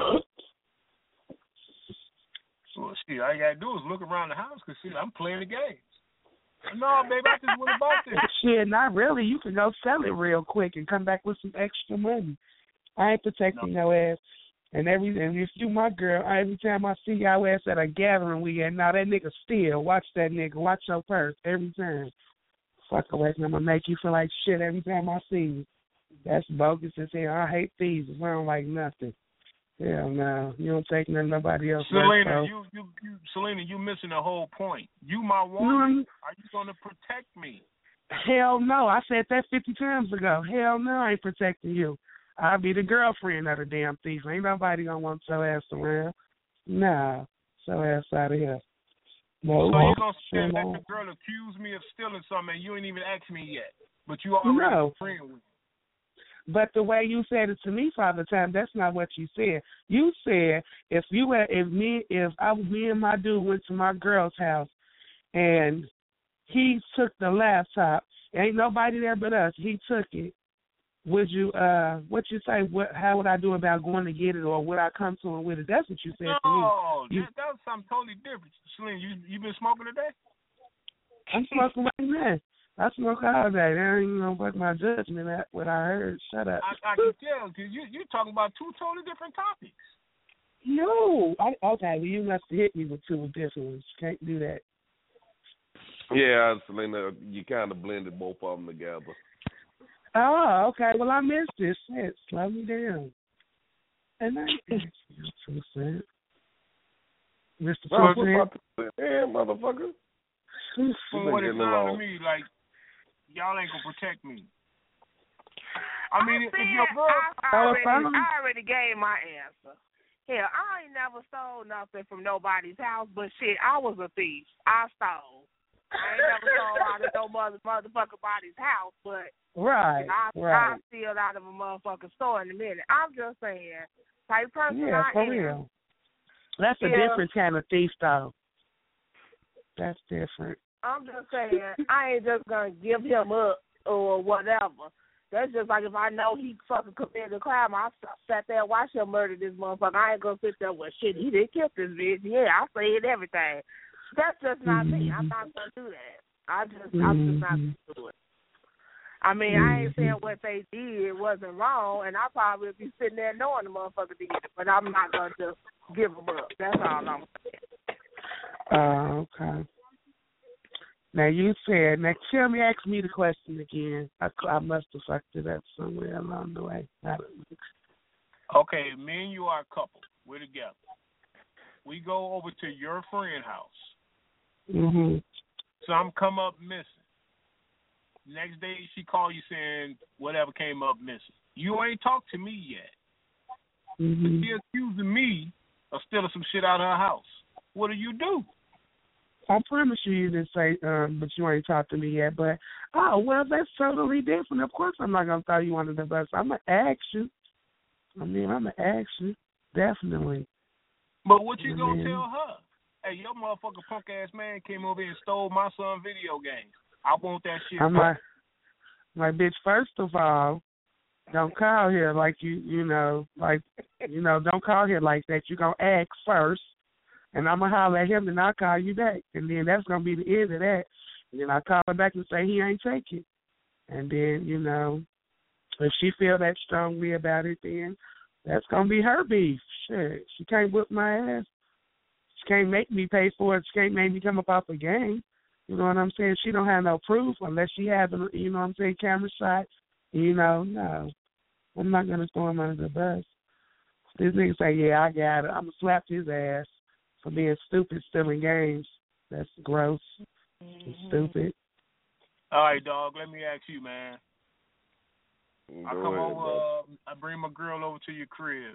Well, shit, all you got to do is look around the house because, shit, I'm playing the games. No, baby, I just went about this. Shit, not really. You can go sell it real quick and come back with some extra money. I ain't protecting no. your ass. And every and if you my girl, every time I see y'all ass at a gathering we at, now that nigga steal. Watch that nigga. Watch your purse every time. Fuck away from him. I'm gonna make you feel like shit every time I see you. That's bogus as hell. I hate thieves. I don't like nothing. Hell no. You don't take nothing nobody else. Selena, you, you, you, Selena, you missing the whole point. You my woman. Are you gonna protect me? Hell no. I said that fifty times ago. Hell no, I ain't protecting you. I'll be the girlfriend of the damn thief. Ain't nobody gonna want your ass around. Nah. So ass out of here. No. So you gonna still let the girl accuse me of stealing something and you ain't even asked me yet. But you already no. a friend with me. But the way you said it to me, Father Time, that's not what you said. You said if you were, if me, if I was me and my dude went to my girl's house and he took the laptop, ain't nobody there but us. He took it. Would you, uh, what you say? What? How would I do about going to get it, or would I come to him with it? That's what you said no, to me. No, You, that, that was something totally different. Selena, you you been smoking today? I'm smoking right now. I smoke all day. There ain't gonna fuck my judgment at what I heard. Shut up. I, I can tell because you you're talking about two totally different topics. No. I, okay, well, you must have hit me with two different ones. Can't do that. Yeah, Selena, you kind of blended both of them together. Oh, okay. Well, I missed this. Shit, slow me down. And I ain't two cents. Mister Oh, Two Cent. Yeah, motherfucker. From what it sounds to me, like, y'all ain't gonna protect me. I mean, I if said, your girl... I already, I already gave my answer. Hell, I ain't never stole nothing from nobody's house, but shit, I was a thief. I stole. I ain't never stole out of no mother, motherfucker body's house, but right, I, right. I steal out of a motherfucking store in a minute. I'm just saying, type person yeah, I for am. real. That's a yeah. different kind of thief, though. That's different. I'm just saying, I ain't just gonna give him up or whatever. That's just like if I know he fucking committed a crime, I sat there and watched him murder this motherfucker. I ain't gonna sit there with shit. He didn't kill this bitch. Yeah, I said everything. That's just not mm-hmm. me. I'm not gonna do that. I just, mm-hmm. I'm just not gonna do it. I mean, mm-hmm. I ain't saying what they did wasn't wrong, and I probably would be sitting there knowing the motherfucker did it, but I'm not gonna just give him up. That's all I'm saying. Oh, uh, okay. Now, you said, now, tell me, ask me the question again. I, I must have fucked it up somewhere along the way. Okay, me and you are a couple. We're together. We go over to your friend's house. Mm-hmm. Some come up missing. Next day, she call you saying whatever came up missing. You ain't talked to me yet. Mm-hmm. She accusing me of stealing some shit out of her house. What do you do? I promise you, you didn't say, um, but you ain't talked to me yet. But, oh, well, that's totally different. Of course I'm not going to throw you under the bus. I'm going to ask you. I mean, I'm going to ask you. Definitely. But what you going to tell her? Hey, your motherfucking punk-ass man came over here and stole my son's video games. I want that shit. I'm like, like, bitch, first of all, don't call here like you, you know, like, you know, don't call here like that. You're going to ask first. And I'm going to holler at him, and I'll call you back. And then that's going to be the end of that. And then I call her back and say he ain't take it. And then, you know, if she feel that strongly about it, then that's going to be her beef. Shit, she can't whip my ass. She can't make me pay for it. She can't make me come up off a game. You know what I'm saying? She don't have no proof unless she has, you know what I'm saying, camera shot. You know, no. I'm not going to throw him under the bus. This nigga say, yeah, I got it. I'm going to slap his ass for being stupid, stealing games. That's gross. Mm-hmm. It's stupid. All right, dog. Let me ask you, man. Go I come ahead, over. Uh, I bring my girl over to your crib.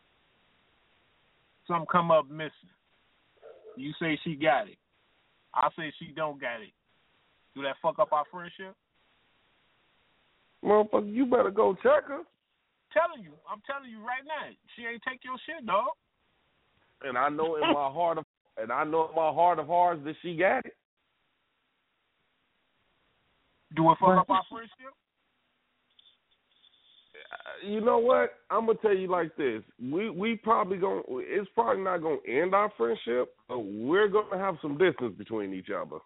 Something come up missing. You say she got it. I say she don't got it. Do that fuck up our friendship? Motherfucker, you better go check her. Telling you, I'm telling you right now, she ain't take your shit, dog. And I know in my heart of and I know in my heart of hearts that she got it. Do it fuck up our friendship? You know what? I'm gonna tell you like this. We we probably gonna it's probably not gonna end our friendship, but we're gonna have some distance between each other.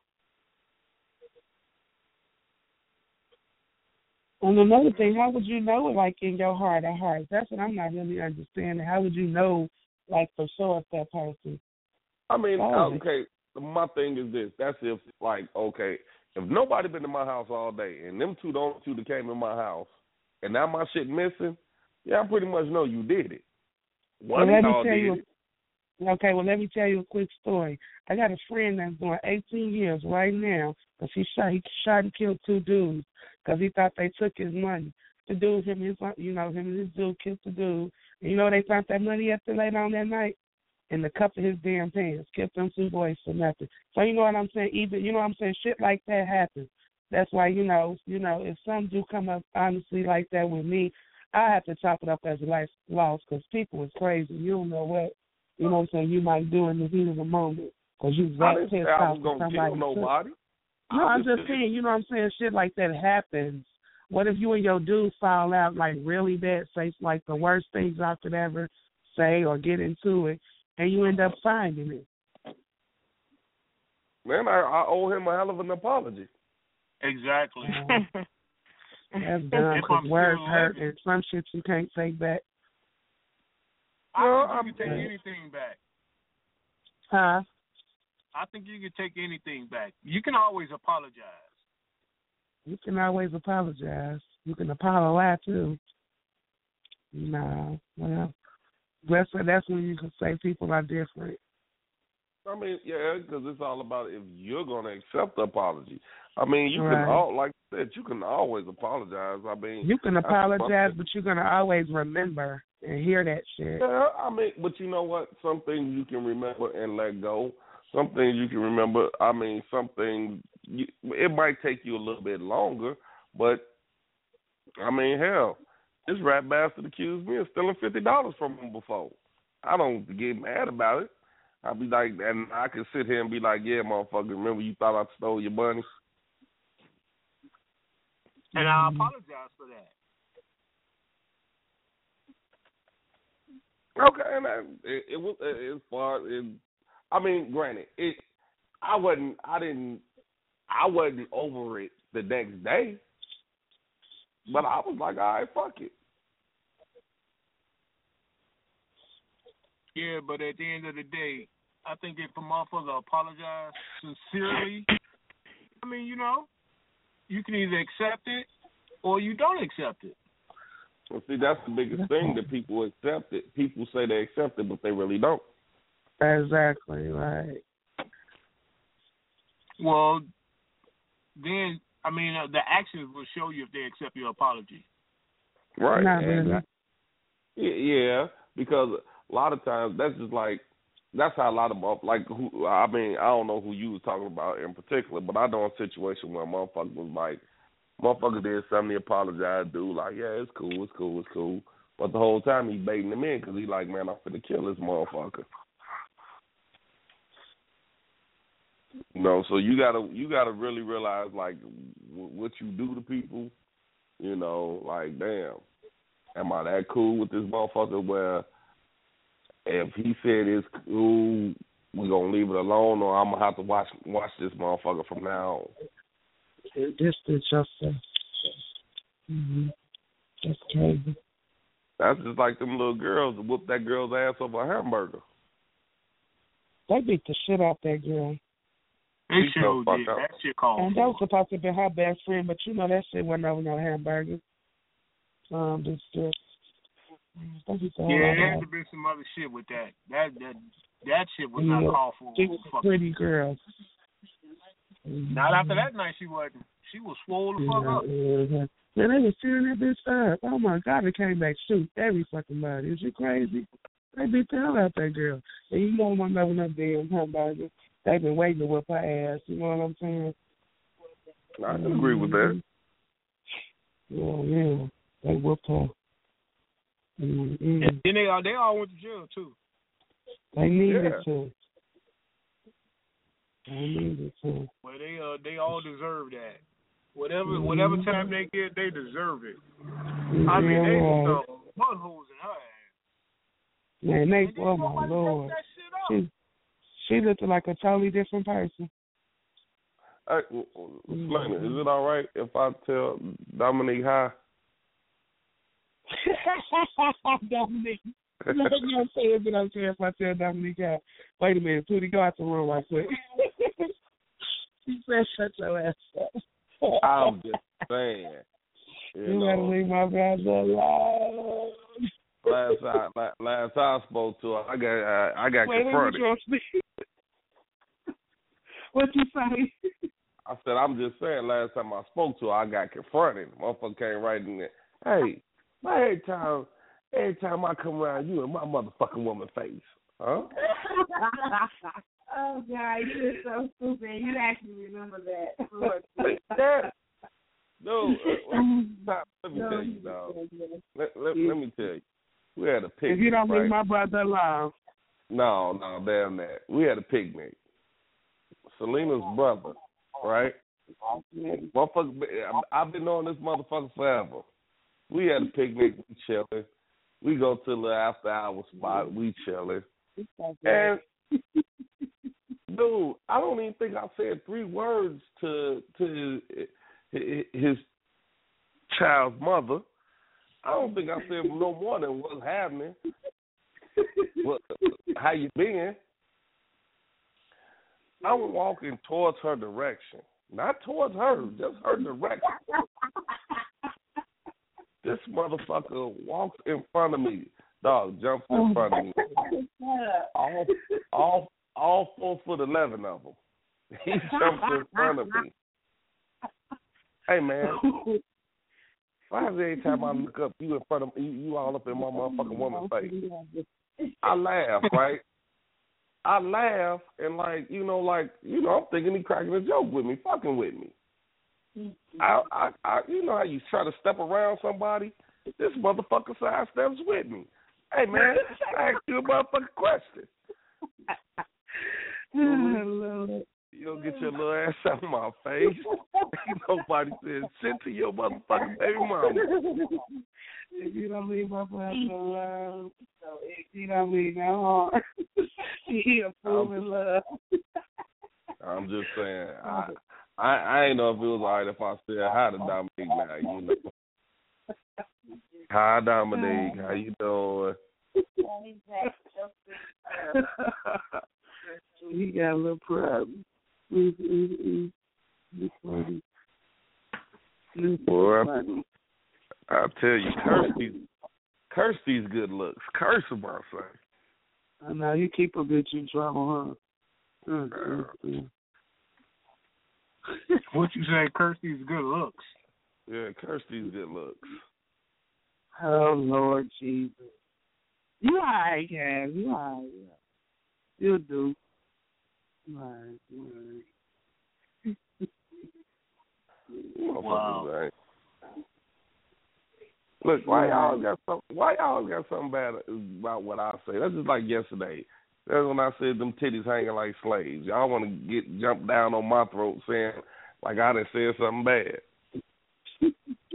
And another thing, how would you know it, like, in your heart of hearts? That's what I'm not really understanding. How would you know, like, for sure if that person? I mean, oh. okay, my thing is this. That's if, like, okay, if nobody been in my house all day, and them two the only two that came in my house, and now my shit missing, yeah, I pretty much know you did it. One well, of let y'all me tell did you, it. Okay, well, let me tell you a quick story. I got a friend that's doing eighteen years right now because he shot, he shot and killed two dudes because he thought they took his money. The dude, him and his, you know, him and his dude killed the dude. And you know they found that money after later on that night? In the cup of his damn pants. Killed them two boys for nothing. So you know what I'm saying? Even, you know what I'm saying? Shit like that happens. That's why, you know, you know, if some do come up honestly like that with me, I have to chop it up as a life loss because people is crazy. You don't know what, you know what I'm saying, you might do in the heat of the moment because you that pissed off with somebody. Nobody. No, I'm just saying, you know what I'm saying, shit like that happens. What if you and your dude fall out like really bad, say like the worst things I could ever say or get into it, and you end up finding it? Man, I, I owe him a hell of an apology. Exactly. That's dumb because words hurt and some shit you can't take back. I think you can take anything back. Huh? I think you can take anything back. You can always apologize. You can always apologize. You can apologize too. No, well, that's that's when you can say people are different. I mean, yeah, because it's all about if you're going to accept the apology. I mean, you right. can all like I said, you can always apologize. I mean, you can apologize, but you're gonna always remember and hear that shit. Yeah, I mean, but you know what? Some things you can remember and let go. Some things you can remember. I mean, some things you, it might take you a little bit longer, but I mean, hell, this rat bastard accused me of stealing fifty dollars from him before. I don't get mad about it. I'll be like, and I can sit here and be like, yeah, motherfucker, remember you thought I stole your money? And I apologize for that. Okay, and I, it, it was as far as I mean, granted, it I wasn't, I didn't, I wasn't over it the next day, but I was like, all right, fuck it. Yeah, but at the end of the day, I think if a motherfucker apologize sincerely, I mean, you know, you can either accept it or you don't accept it. Well, see, that's the biggest thing that people accept it. People say they accept it, but they really don't. Exactly, right. Well, then, I mean, uh, the actions will show you if they accept your apology. Right. Not really. Yeah, because a lot of times that's just like, that's how a lot of, like, who, I mean, I don't know who you was talking about in particular, but I know a situation where a motherfucker was like, motherfucker did something, he apologized, dude, like, yeah, it's cool, it's cool, it's cool. But the whole time he baiting him in because he like, man, I'm finna kill this motherfucker. You know, so you gotta you gotta really realize like w- what you do to people. You know, like damn, am I that cool with this motherfucker? Where if he said it's cool, we gonna leave it alone, or I'm gonna have to watch watch this motherfucker from now on. Distance yourself. Mm-hmm. That's crazy. That's just like them little girls that whoop that girl's ass over a hamburger. They beat the shit out that girl. They sure did. That shit called. And that was supposed to be her best friend, but you know that shit wasn't over no hamburger. Um, this shit. Yeah, there had to be some other shit with that. That that that shit was yeah. not called for. She was a pretty girl. Not after that night, she wasn't. She was swole the fuck up. Yeah, yeah, they was tearing that bitch up. Oh my God, they came back shoot every fucking body. Is you crazy? They beat the hell out that girl. And you don't want no no damn hamburger. They've been waiting to whip her ass. You know what I'm saying? I can agree with that. Yeah, yeah. They whooped her. Mm-hmm. And then they all they all went to jail too. They needed yeah. to. They needed to. Well, they uh they all deserve that. Whatever mm-hmm. whatever time they get, they deserve it. Yeah, I mean, they right. some buttholes in her ass. Man, they oh my Lord. She she looked like a totally different person. Hey, Selena, is it all right if I tell Dominique hi? Dominique. No, you don't say it, but I'm saying if I tell Dominique hi. Wait a minute, Tootie, go out the room right quick. She said, shut your ass up. I'm just saying. You, you know, gotta leave my brother alone. Last time, last time I spoke to her, I got, uh, I got Wait, confronted. What you say? I said, I'm just saying. Last time I spoke to her, I got confronted. Motherfucker came right in there. Hey, every time, every time I come around you in my motherfucking woman face, huh? Oh God, you are so stupid. You actually remember that. Yeah. No, uh, let me no, tell you, dog. Let, let, let me tell you. We had a picnic. If you don't right? leave my brother alone. No, no, damn that. We had a picnic. Selena's brother, right? Motherfucker, I've been knowing this motherfucker forever. We had a picnic, we chilling. We go to the after hour spot, we chilling. And dude, I don't even think I said three words to to his child's mother. I don't think I said no more than what's happening. What, how you been? I'm walking towards her direction. Not towards her, just her direction. This motherfucker walks in front of me. Dog jumps in front of me. All, all, all four foot eleven of them. He jumps in front of me. Hey, man. Why is every time I look up, you in front of me, you, you all up in my motherfucking woman's face? I laugh, right? I laugh and like, you know, like, you know, I'm thinking he cracking a joke with me, fucking with me. I, I, I, you know how you try to step around somebody? This motherfucker sidesteps with me. Hey, man, I asked you a motherfucking question. Mm-hmm. You don't get your little ass out of my face. Nobody said shit to your motherfucking baby mama. If you don't leave my brother alone, so if you don't leave no harm, he a fool in love. I'm just saying, I, I I ain't know if it was all right if I said hi to Dominique now, you know. Hi, Dominique. How you doing? He got a little problem. Mm-hmm. Funny. Boy, I'll tell you, Kirsty's, Kirsty's good looks. Curse him, I say. I know, you keep a bitch in trouble, huh? Mm-hmm. What you say, Kirsty's good looks? Yeah, Kirsty's good looks. Oh, Lord Jesus. You all right, Cass. You all right. You'll do. You all right. You all right. Wow. Right. Look, why y'all got some? Why y'all got something bad about what I say? That's just like yesterday. That's when I said them titties hanging like slaves. Y'all want to get jumped down on my throat saying like I done said something bad.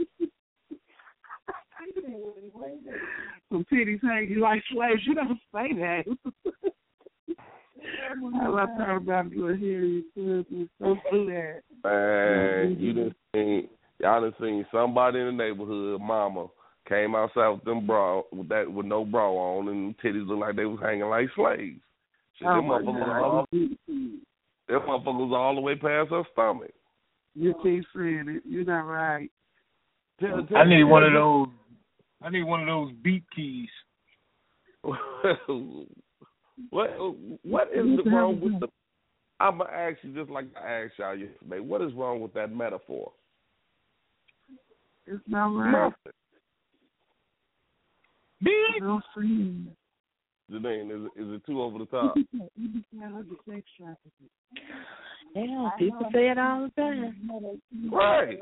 Some titties hanging like slaves. You don't say that. How I thought about you here, you could don't do that. Man, you done seen y'all done seen somebody in the neighborhood, mama, came outside with them bra with that with no bra on and titties looked like they was hanging like slaves. Shit, oh them motherfuckers all, them motherfuckers all the way past her stomach. You keep saying it. You're not right. Tell, tell, I need tell, one of those. I need one of those beat keys. What what is wrong with the? I'm gonna ask you just like I asked y'all yesterday. What is wrong with that metaphor? It's not right. Nothing. Beat. No free. Janine, is it, is it too over the top? Yeah, people say it all the time. Right.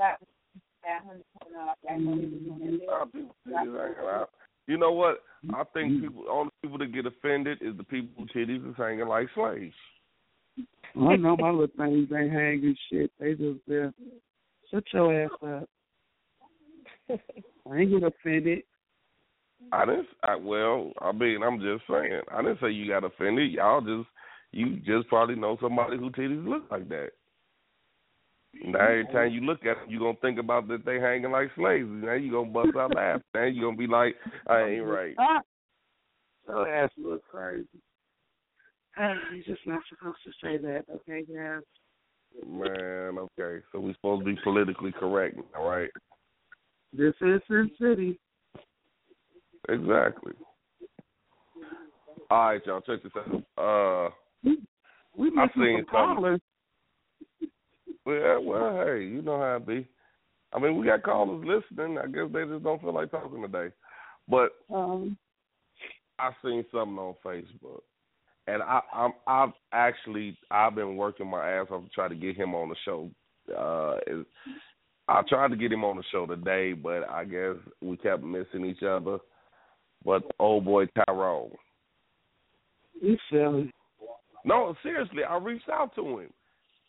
You know what? I think people, only people that get offended is the people whose titties is hanging like slaves. I know my little things ain't hanging shit. They just there. Shut your ass up. I ain't get offended. I didn't. I, well, I mean, I'm just saying. I didn't say you got offended. Y'all just, you just probably know somebody whose titties look like that. Now every time you look at them, you're going to think about that they hanging like slaves. Now you're going to bust out laughing. Now you're going to be like, I ain't right. Your ass look crazy. Uh, you're just not supposed to say that, okay, guys? Man, okay. So we're supposed to be politically correct now, right? This is Sin City. Exactly. All right, y'all, check this out. Uh, we I seen some callers. Well, well, hey, you know how it be. I mean, we got callers listening. I guess they just don't feel like talking today. But um, I seen something on Facebook, and I, I'm, I've actually I've been working my ass off to try to get him on the show. Uh, it, I tried to get him on the show today, but I guess we kept missing each other. But old boy Tyrone, you silly. No, seriously, I reached out to him.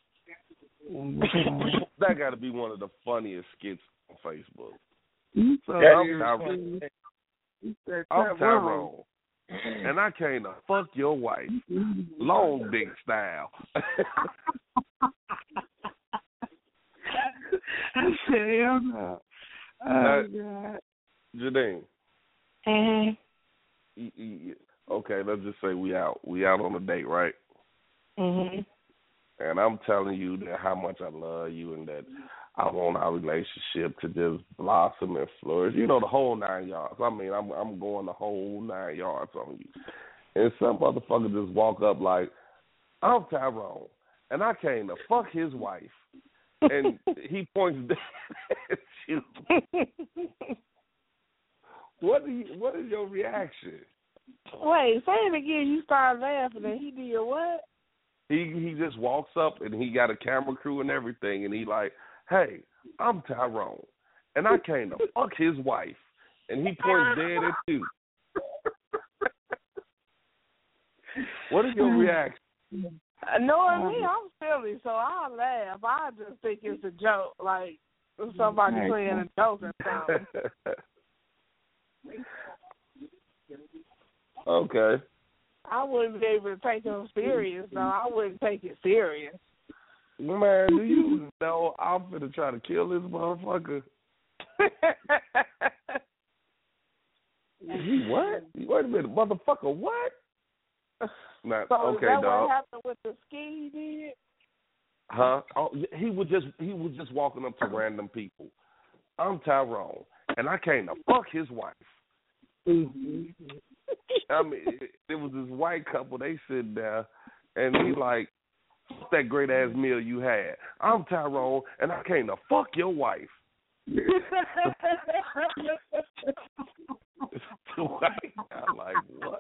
That got to be one of the funniest skits on Facebook. You so I'm Tyrone. I'm I'm Tyrone. and I came to fuck your wife, long dick style. I said, hell no. Oh, God. Janine. Mm-hmm. Okay, let's just say we out. We out on a date, right? Mm-hmm. And I'm telling you that how much I love you and that I want our relationship to just blossom and flourish. You know, the whole nine yards. I mean, I'm I'm going the whole nine yards on you. And some motherfucker just walk up like, I'm Tyrone, and I came to fuck his wife. And he points at you. What do you, what is your reaction? Wait, say it again. You started laughing, and he did what? He he just walks up, and he got a camera crew and everything, and he like, hey, I'm Tyrone, and I came to fuck his wife. And he points dead at you. What is your reaction? Knowing me, I'm silly, so I laugh. I just think it's a joke, like somebody playing a joke or something. Okay. I wouldn't be able to take him serious, though. I wouldn't take it serious. Man, do you know I'm finna try to kill this motherfucker? He what? Wait a minute, motherfucker, what? Not, so okay, is that dog. what happened with the ski he did? Huh? Oh, he was just he was just walking up to random people. I'm Tyrone, and I came to fuck his wife. Mm-hmm. I mean, it, it was this white couple. They sit there, and he like, what's that great ass meal you had? I'm Tyrone, and I came to fuck your wife. The white guy like, what?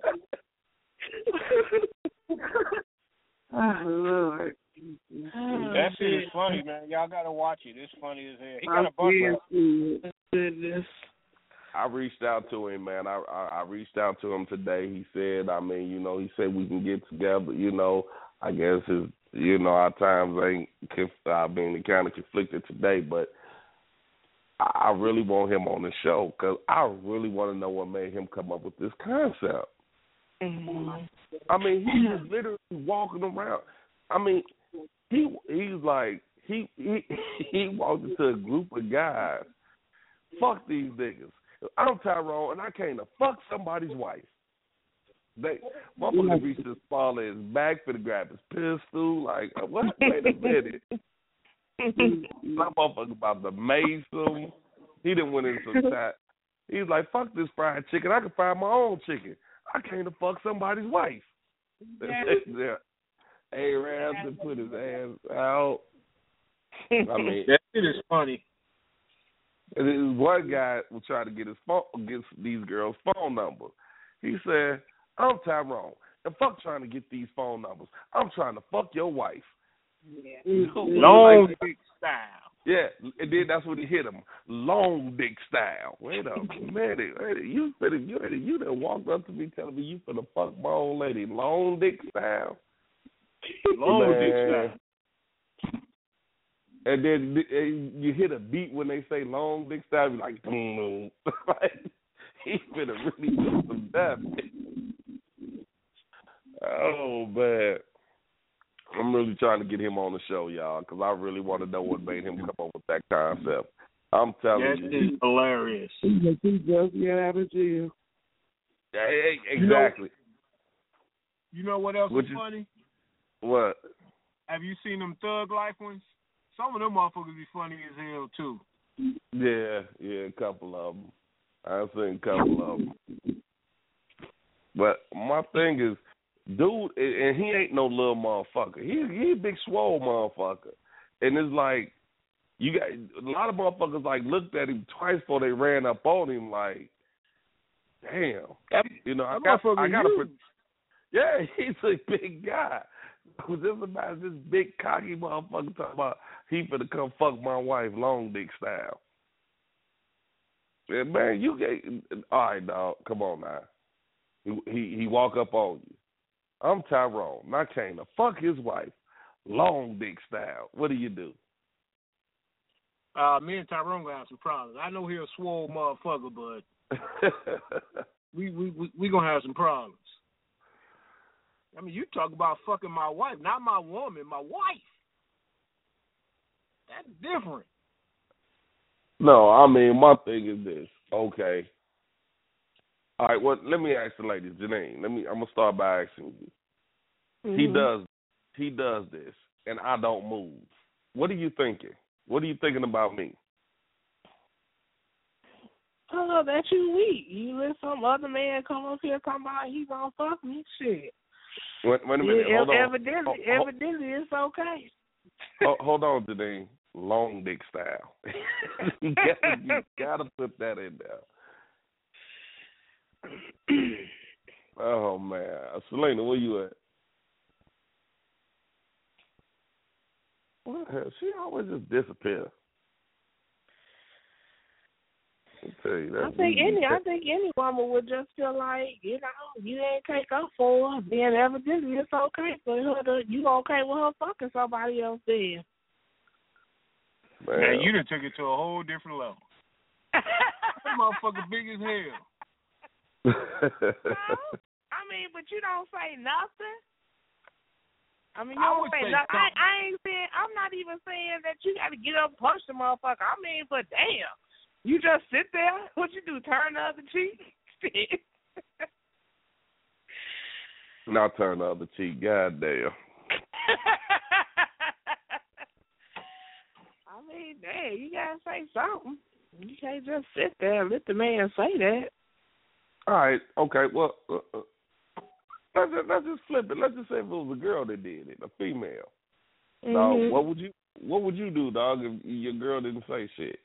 Oh, Lord. That shit is funny, man. Y'all gotta watch it. It's funny as hell. He got a bunch of Goodness. I reached out to him, man. I, I I reached out to him today. He said, I mean, you know, he said we can get together. You know, I guess his, you know, our times ain't uh, being kind of conflicted today, but I, I really want him on the show because I really want to know what made him come up with this concept. Mm-hmm. I mean, he was literally walking around. I mean, he he's like he he he walked into a group of guys. Fuck these niggas. I'm Tyrone, and I came to fuck somebody's wife. They motherfucker reached as far as his back for to grab his pistol. Like, what? Wait a minute. That motherfucker about to mace him. He didn't win in some time. He's like, fuck this fried chicken. I can fry my own chicken. I came to fuck somebody's wife. Yeah. Hey, Ramsey put his ass out. I mean, that shit is funny. And this one guy was trying to get his phone, get these girls' phone numbers. He said, I'm Tyrone, and fuck trying to get these phone numbers. I'm trying to fuck your wife. Yeah. Long like, dick style. Yeah, and then that's when he hit him. Long dick style. Wait a minute. Wait a, you finna, you, you done walked up to me telling me you finna fuck my old lady. Long dick style? Long Man. dick style. And then you hit a beat when they say long dick style, you're like, boom. Like, he finna really do some damage. Oh, man. I'm really trying to get him on the show, y'all, because I really want to know what made him come up with that concept. I'm telling that you. That is hilarious. He just get out of jail. Yeah, exactly. You know, you know what else what is you, funny? What? Have you seen them Thug Life ones? Some of them motherfuckers be funny as hell, too. Yeah, yeah, a couple of them. I've seen a couple of them. But my thing is, dude, and he ain't no little motherfucker. He he a big swole motherfucker. And it's like, you got a lot of motherfuckers like looked at him twice before they ran up on him like, damn. You know, I got I got to yeah, he's a big guy. Just about this big cocky motherfucker talking about he finna come fuck my wife long dick style. And man, you get all right, dog. Come on now. He he, he walk up on you. I'm Tyrone. And I came to fuck his wife, long dick style. What do you do? Uh, me and Tyrone gonna have some problems. I know he's a swole motherfucker, but we we we, we gonna have some problems. I mean, you talk about fucking my wife, not my woman, my wife. That's different. No, I mean, my thing is this. Okay. All right, well, let me ask the ladies, Janine. Let me. I'm gonna start by asking you. Mm-hmm. He does, he does this, and I don't move. What are you thinking? What are you thinking about me? Oh, that you weak. You let some other man come up here talking about he gonna fuck me, shit. Wait, wait a minute. Yeah, hold on. Evidently, oh, evidently, it's okay. hold, hold on, Janine. Long dick style. you, gotta, you gotta put that in there. Oh man, Selena, where you at? What the hell? She always just disappears. I tell you, I think any, I think any woman would just feel like, you know, you ain't take up for her. Then evidently it's okay for her to, you okay with her fucking somebody else then. Man, man you done took it to a whole different level. That motherfucker big as hell. No, I mean, but you don't say nothing. I mean, you I don't say, say nothing. I, I ain't saying, I'm not even saying that you got to get up and punch the motherfucker. I mean, but damn, you just sit there. What you do? Turn the other cheek? Not turn the other cheek. God damn. I mean, damn, you gotta say something. You can't just sit there and let the man say that. All right, okay, well, uh, uh, let's, just, let's just flip it. Let's just say if it was a girl that did it, a female. Mm-hmm. Dog, what would you what would you do, dog, if your girl didn't say shit?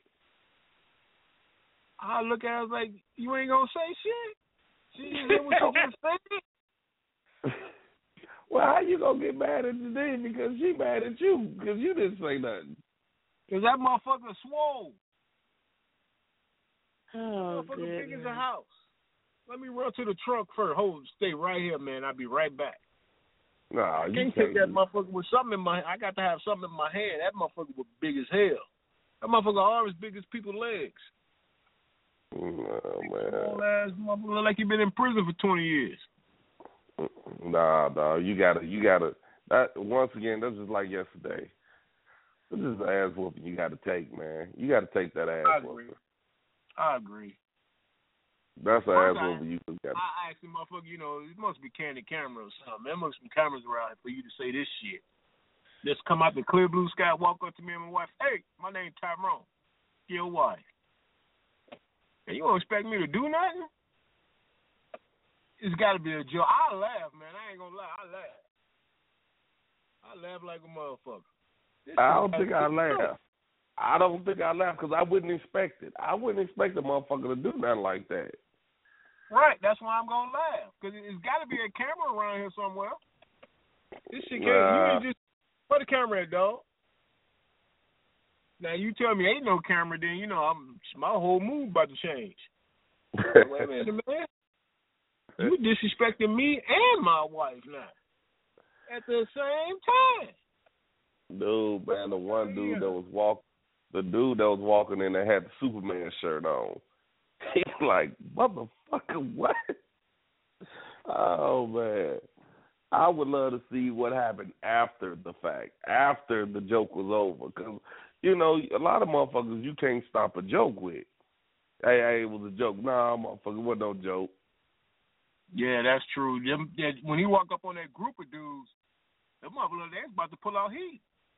I look at her like, you ain't gonna say shit? She just did what you just said? Well, how you gonna get mad at Janine because she mad at you because you didn't say nothing? Because that motherfucker swole. Oh, that motherfucker big as a house. Let me run to the trunk first. Hold, stay right here, man. I'll be right back. Nah, I you can't take that motherfucker with something in my. I got to have something in my hand. That motherfucker was big as hell. That motherfucker arm as big as people's legs. Oh man, small ass motherfucker look like you been in prison for twenty years. Nah, dog. You gotta, you gotta. That once again, that's just like yesterday. This is an ass whooping you gotta take, man. You gotta take that ass I agree. whooping. I agree. That's an ass whooping you just got. I asked the motherfucker, you know, it must be candid camera or something. There must be some cameras around for you to say this shit. Just come out the clear blue sky, walk up to me and my wife. Hey, my name's Tyrone. Your wife. And you don't expect me to do nothing? It's got to be a joke. I laugh, man. I ain't gonna lie. I laugh. I laugh like a motherfucker. This I don't think I laugh. I don't think I laugh because I wouldn't expect it. I wouldn't expect a motherfucker to do nothing like that. Right, that's why I'm gonna laugh because it's got to be a camera around here somewhere. This shit can't. Nah. You ain't just put the camera at, dog. Now you tell me ain't no camera, then you know I'm my whole mood about to change. Wait a minute, man. You disrespecting me and my wife now at the same time. Dude, man, the one dude that was walk, the dude that was walking in that had the Superman shirt on. He's like, motherfucker, what? Oh man, I would love to see what happened after the fact, after the joke was over, because you know a lot of motherfuckers you can't stop a joke with. Hey, hey, it was a joke. Nah, motherfucker, it wasn't no joke. Yeah, that's true. When he walked up on that group of dudes, that motherfucker they was about to pull out heat.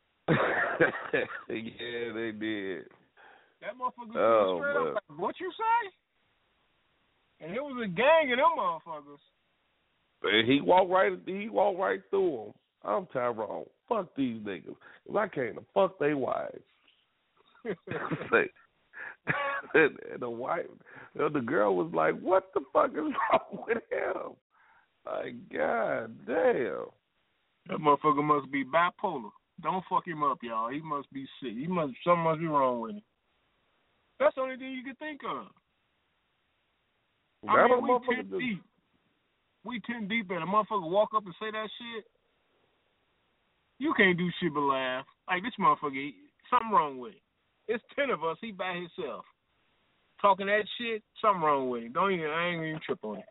Yeah, they did. That motherfucker oh, was straight up like, what you say? And it was a gang of them motherfuckers. And he walked right he walked right through them. I'm Tyrone. Fuck these niggas. If I came to fuck they wives. and the wife, the girl was like, what the fuck is wrong with him? Like, God damn. That motherfucker must be bipolar. Don't fuck him up, y'all. He must be sick. He must something must be wrong with him. That's the only thing you can think of. I mean, we ten just... deep. We ten deep, and a motherfucker walk up and say that shit. You can't do shit but laugh. Like this motherfucker, something wrong with him. It's ten of us. He by himself. talking that shit, something wrong with him. Don't even, I ain't even trip on it.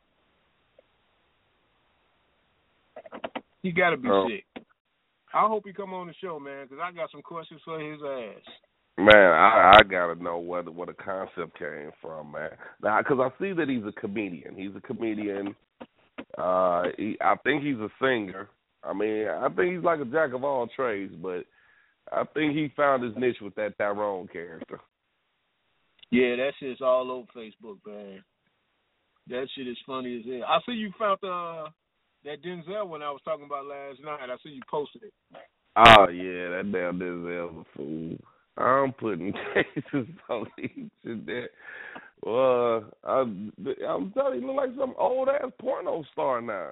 He got to be oh. sick. I hope he come on the show, man, because I got some questions for his ass. Man, I, I gotta know where the, where the concept came from, man. Now, because I see that he's a comedian. He's a comedian. Uh, he, I think he's a singer. I mean, I think he's like a jack of all trades, but I think he found his niche with that Tyrone character. Yeah, that shit's all over Facebook, man. That shit is funny as hell. I see you found the that Denzel one I was talking about last night. I see you posted it. Oh yeah, that damn Denzel's a fool. I'm putting cases on each and that. Well, I'm, I'm telling you, he look like some old ass porno star now.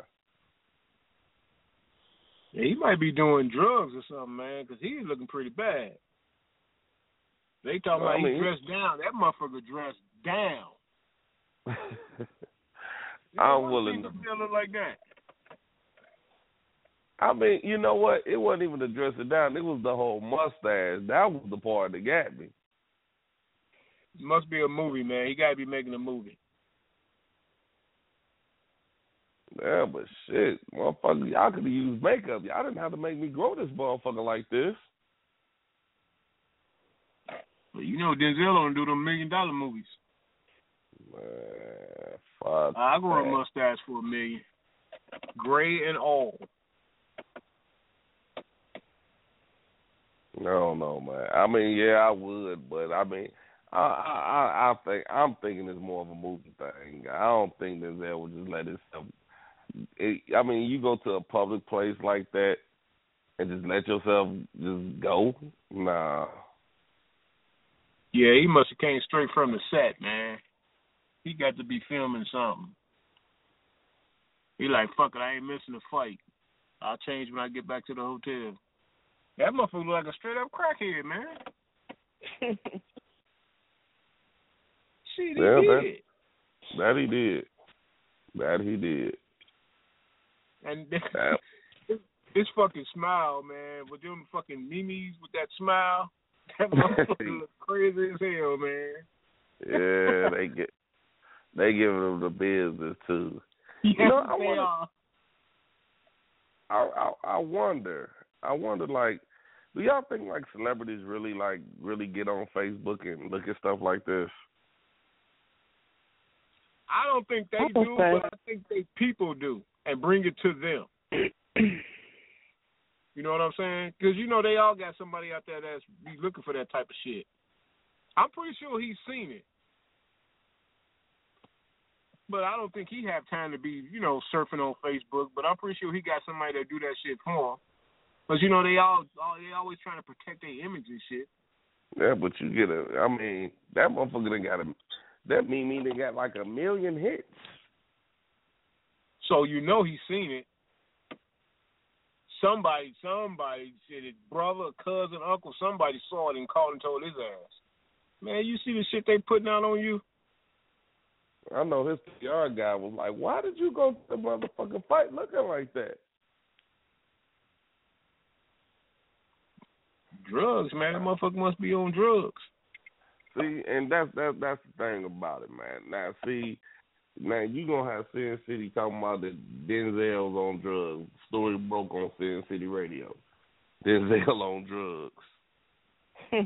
Yeah, he might be doing drugs or something, man, because he's looking pretty bad. They talking well, about I mean, he dressed down. That motherfucker dressed down. I'm willing to look like that. I mean, you know what? It wasn't even to dress it down. It was the whole mustache. That was the part that got me. It must be a movie, man. He got to be making a movie. Yeah, but shit, motherfucker, y'all could have used makeup. Y'all didn't have to make me grow this motherfucker like this. Well, you know Denzel don't do them million dollar movies. Man, fuck I grow that. a mustache for a million. Gray and all. No, no, man. I mean, yeah, I would, but I mean, I, I, I think I'm thinking it's more of a movie thing. I don't think Denzel would just let himself. It, I mean, you go to a public place like that and just let yourself just go. Nah. Yeah, he must have came straight from the set, man. He got to be filming something. He like, fuck it, I ain't missing a fight. I'll change when I get back to the hotel. That motherfucker look like a straight up crackhead, man. Shit, he yeah, did. that, that he did. That he did. And his, his fucking smile, man, with them fucking memes with that smile, that motherfucker look crazy as hell, man. Yeah, they get they giving him the business too. Yes, you know, I they wonder, are. I, I I wonder. I wonder, like, do y'all think like celebrities really like really get on Facebook and look at stuff like this? I don't think they I do, say. but I think they people do and bring it to them. You know what I'm saying? Because, you know, they all got somebody out there that's be looking for that type of shit. I'm pretty sure he's seen it. But I don't think he have time to be, you know, surfing on Facebook. But I'm pretty sure he got somebody that do that shit for him. Because, you know, they all, all they always trying to protect their image and shit. Yeah, but you get a. I mean, that motherfucker done got a. That mean me they got like a million hits. So you know he's seen it. Somebody, somebody said it, brother, cousin, uncle, somebody saw it and called and told his ass. Man, you see the shit they putting out on you? I know his P R guy was like, why did you go to the motherfucking fight looking like that? Drugs, man. That motherfucker must be on drugs. See, and that's that, that's the thing about it, man. Now, see, now you gonna have Sin City talking about that Denzel's on drugs. Story broke on Sin City Radio. Denzel on drugs.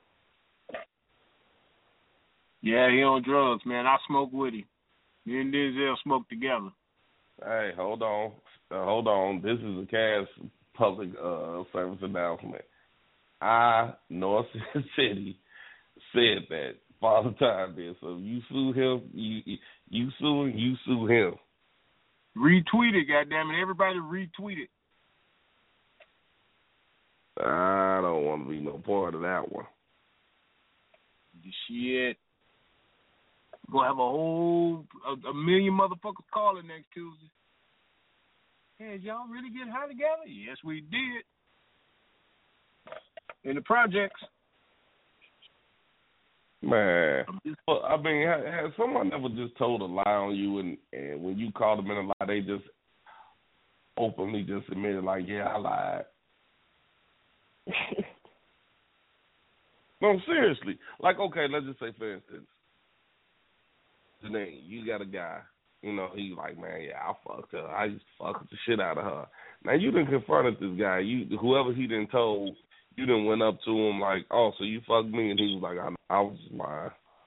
Yeah, he on drugs, man. I smoke with him. Me and Denzel smoke together. Hey, hold on, uh, hold on. This is a Cass public uh, service announcement. I, North City, said that Father Time did. So you sue him, you you sue him, you sue him. Retweet it, goddammit. Everybody retweet it. I don't want to be no part of that one. Shit. We're going to have a whole, a, a million motherfuckers calling next Tuesday. Hey, did y'all really get high together? Yes, we did. In the projects. Man, well, I mean, has, has someone ever just told a lie on you, and, and when you called them in a lie, they just openly just admitted, like, yeah, I lied? No, seriously. Like, okay, let's just say, for instance, Janine, you got a guy, you know, he's like, man, yeah, I fucked her. I used to fuck the shit out of her. Now, you done confronted this guy. You, whoever he done told, you done went up to him like, oh, so you fucked me? And he was like, I, I was just lying.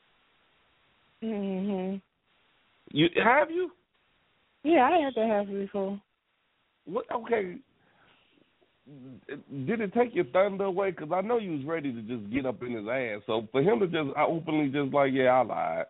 Mhm. You have you? Yeah, I had that happen before. What? Okay. Did it take your thunder away? Because I know you was ready to just get up in his ass. So for him to just openly just like, yeah, I lied.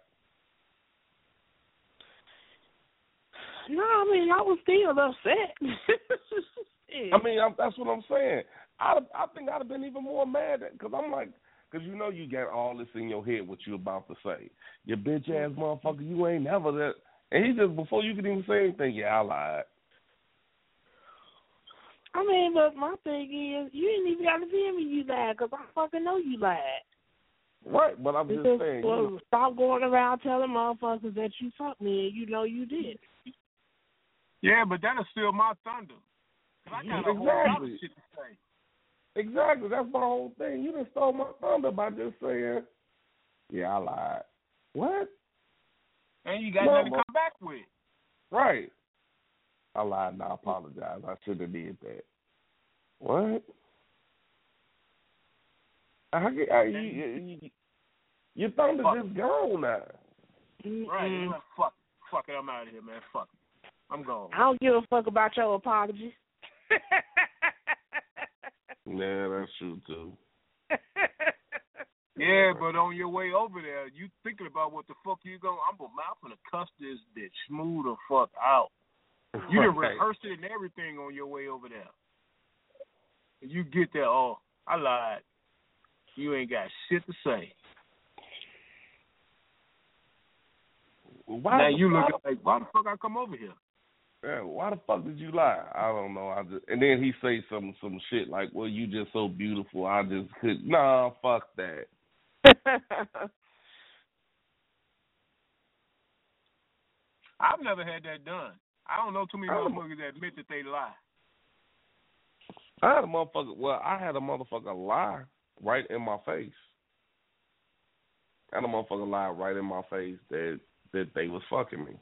No, I mean, I was still upset. I mean, I'm, that's what I'm saying. I I think I'd have been even more mad because I'm like, because you know you got all this in your head what you about to say. You bitch ass motherfucker, you ain't never that. And he just, before you could even say anything, yeah, I lied. I mean, but my thing is, you ain't even got to tell me you lied because I fucking know you lied. Right, but I'm just, just saying. Well, you know, stop going around telling motherfuckers that you fucked me and you know you did. Yeah, but that'll steal my thunder. I got a whole lot of shit to say. Exactly, that's my whole thing. You done stole my thunder by just saying, yeah, I lied. What? And you got no, nothing to come back with. Right. I lied and I apologize. I should have did that. What? I, I, you, you, you, your thunder's just gone now. Right. Mm-hmm. Like, fuck, fuck it. I'm out of here, man. Fuck it. I'm gone. I don't give a fuck about your apologies. Yeah, that's true, too. Yeah, but on your way over there, you thinking about what the fuck you going, I'm going to cuss this bitch smooth the fuck out. You done right. rehearsed it and everything on your way over there. And you get there, oh, I lied. You ain't got shit to say. Why now the, you look why, like, why the fuck I come over here? Yeah, why the fuck did you lie? I don't know. I just, and then he say some some shit like, well, you just so beautiful. I just could. Nah, fuck that. I've never had that done. I don't know too many motherfuckers that admit that they lie. I had a motherfucker. Well, I had a motherfucker lie right in my face. I had a motherfucker lie right in my face that that they was fucking me.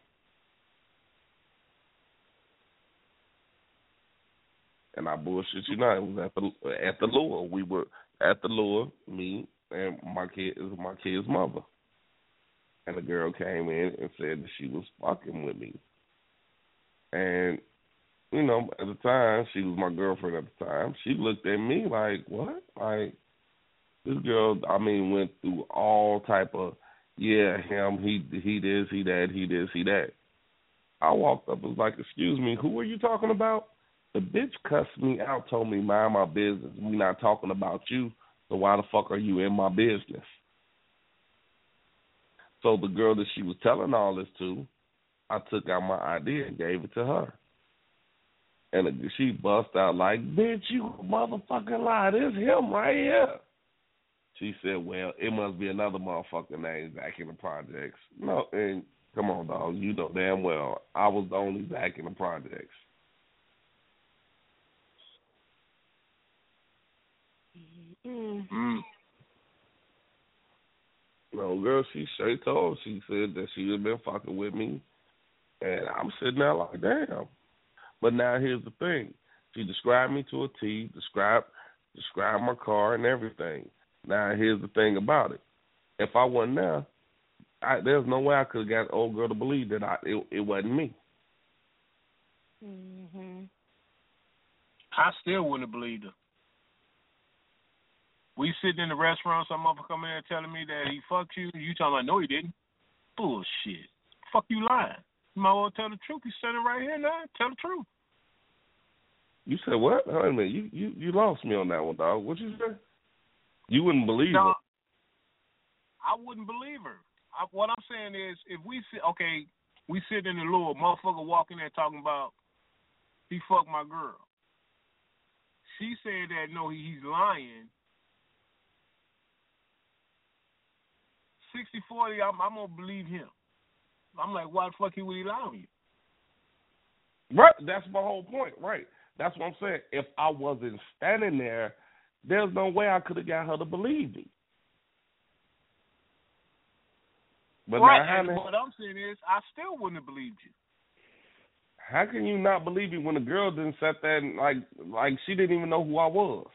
And I bullshit you not. It was at the at the lure. We were at the lure, me and my kid is my kid's mother. And the girl came in and said that she was fucking with me. And, you know, at the time, she was my girlfriend at the time. She looked at me like, what? Like, this girl, I mean, went through all type of, yeah, him, he he this, he that, he this, he that. I walked up and was like, excuse me, who are you talking about? The bitch cussed me out, told me, mind my business. We not talking about you, so why the fuck are you in my business? So the girl that she was telling all this to, I took out my I D and gave it to her. And she bust out like, bitch, you motherfucking lie. This him right here. She said, well, it must be another motherfucker named Zach in the projects. No, and come on, dog. You know damn well I was the only Zach in the projects. Mm-hmm. No, girl, she straight told. She said that she had been fucking with me. And I'm sitting there like, damn. But now here's the thing. She described me to a T, described, described my car and everything. Now here's the thing about it. If I wasn't there, I, there's no way I could have got the old girl to believe that I, it, it wasn't me. Mm-hmm. I still wouldn't have believed her. We sitting in the restaurant, some motherfucker come in there telling me that he fucked you. You telling me, no, he didn't. Bullshit. Fuck you lying. You might well tell the truth. You standing right here now. Tell the truth. You said what? Wait a minute. You, you, you lost me on that one, dog. What you say? You wouldn't believe no, her. I wouldn't believe her. I, what I'm saying is, if we sit, okay, we sit in the Lord, motherfucker walking there talking about he fucked my girl. She said that, no, he, he's lying. sixty forty, I'm, I'm going to believe him. I'm like, why the fuck he would he lie on you? Right, that's my whole point, right. That's what I'm saying. If I wasn't standing there, there's no way I could have got her to believe me. But right, now, and how, what I'm saying is, I still wouldn't have believed you. how can you not believe me when the girl didn't sit there and, like, like she didn't even know who I was?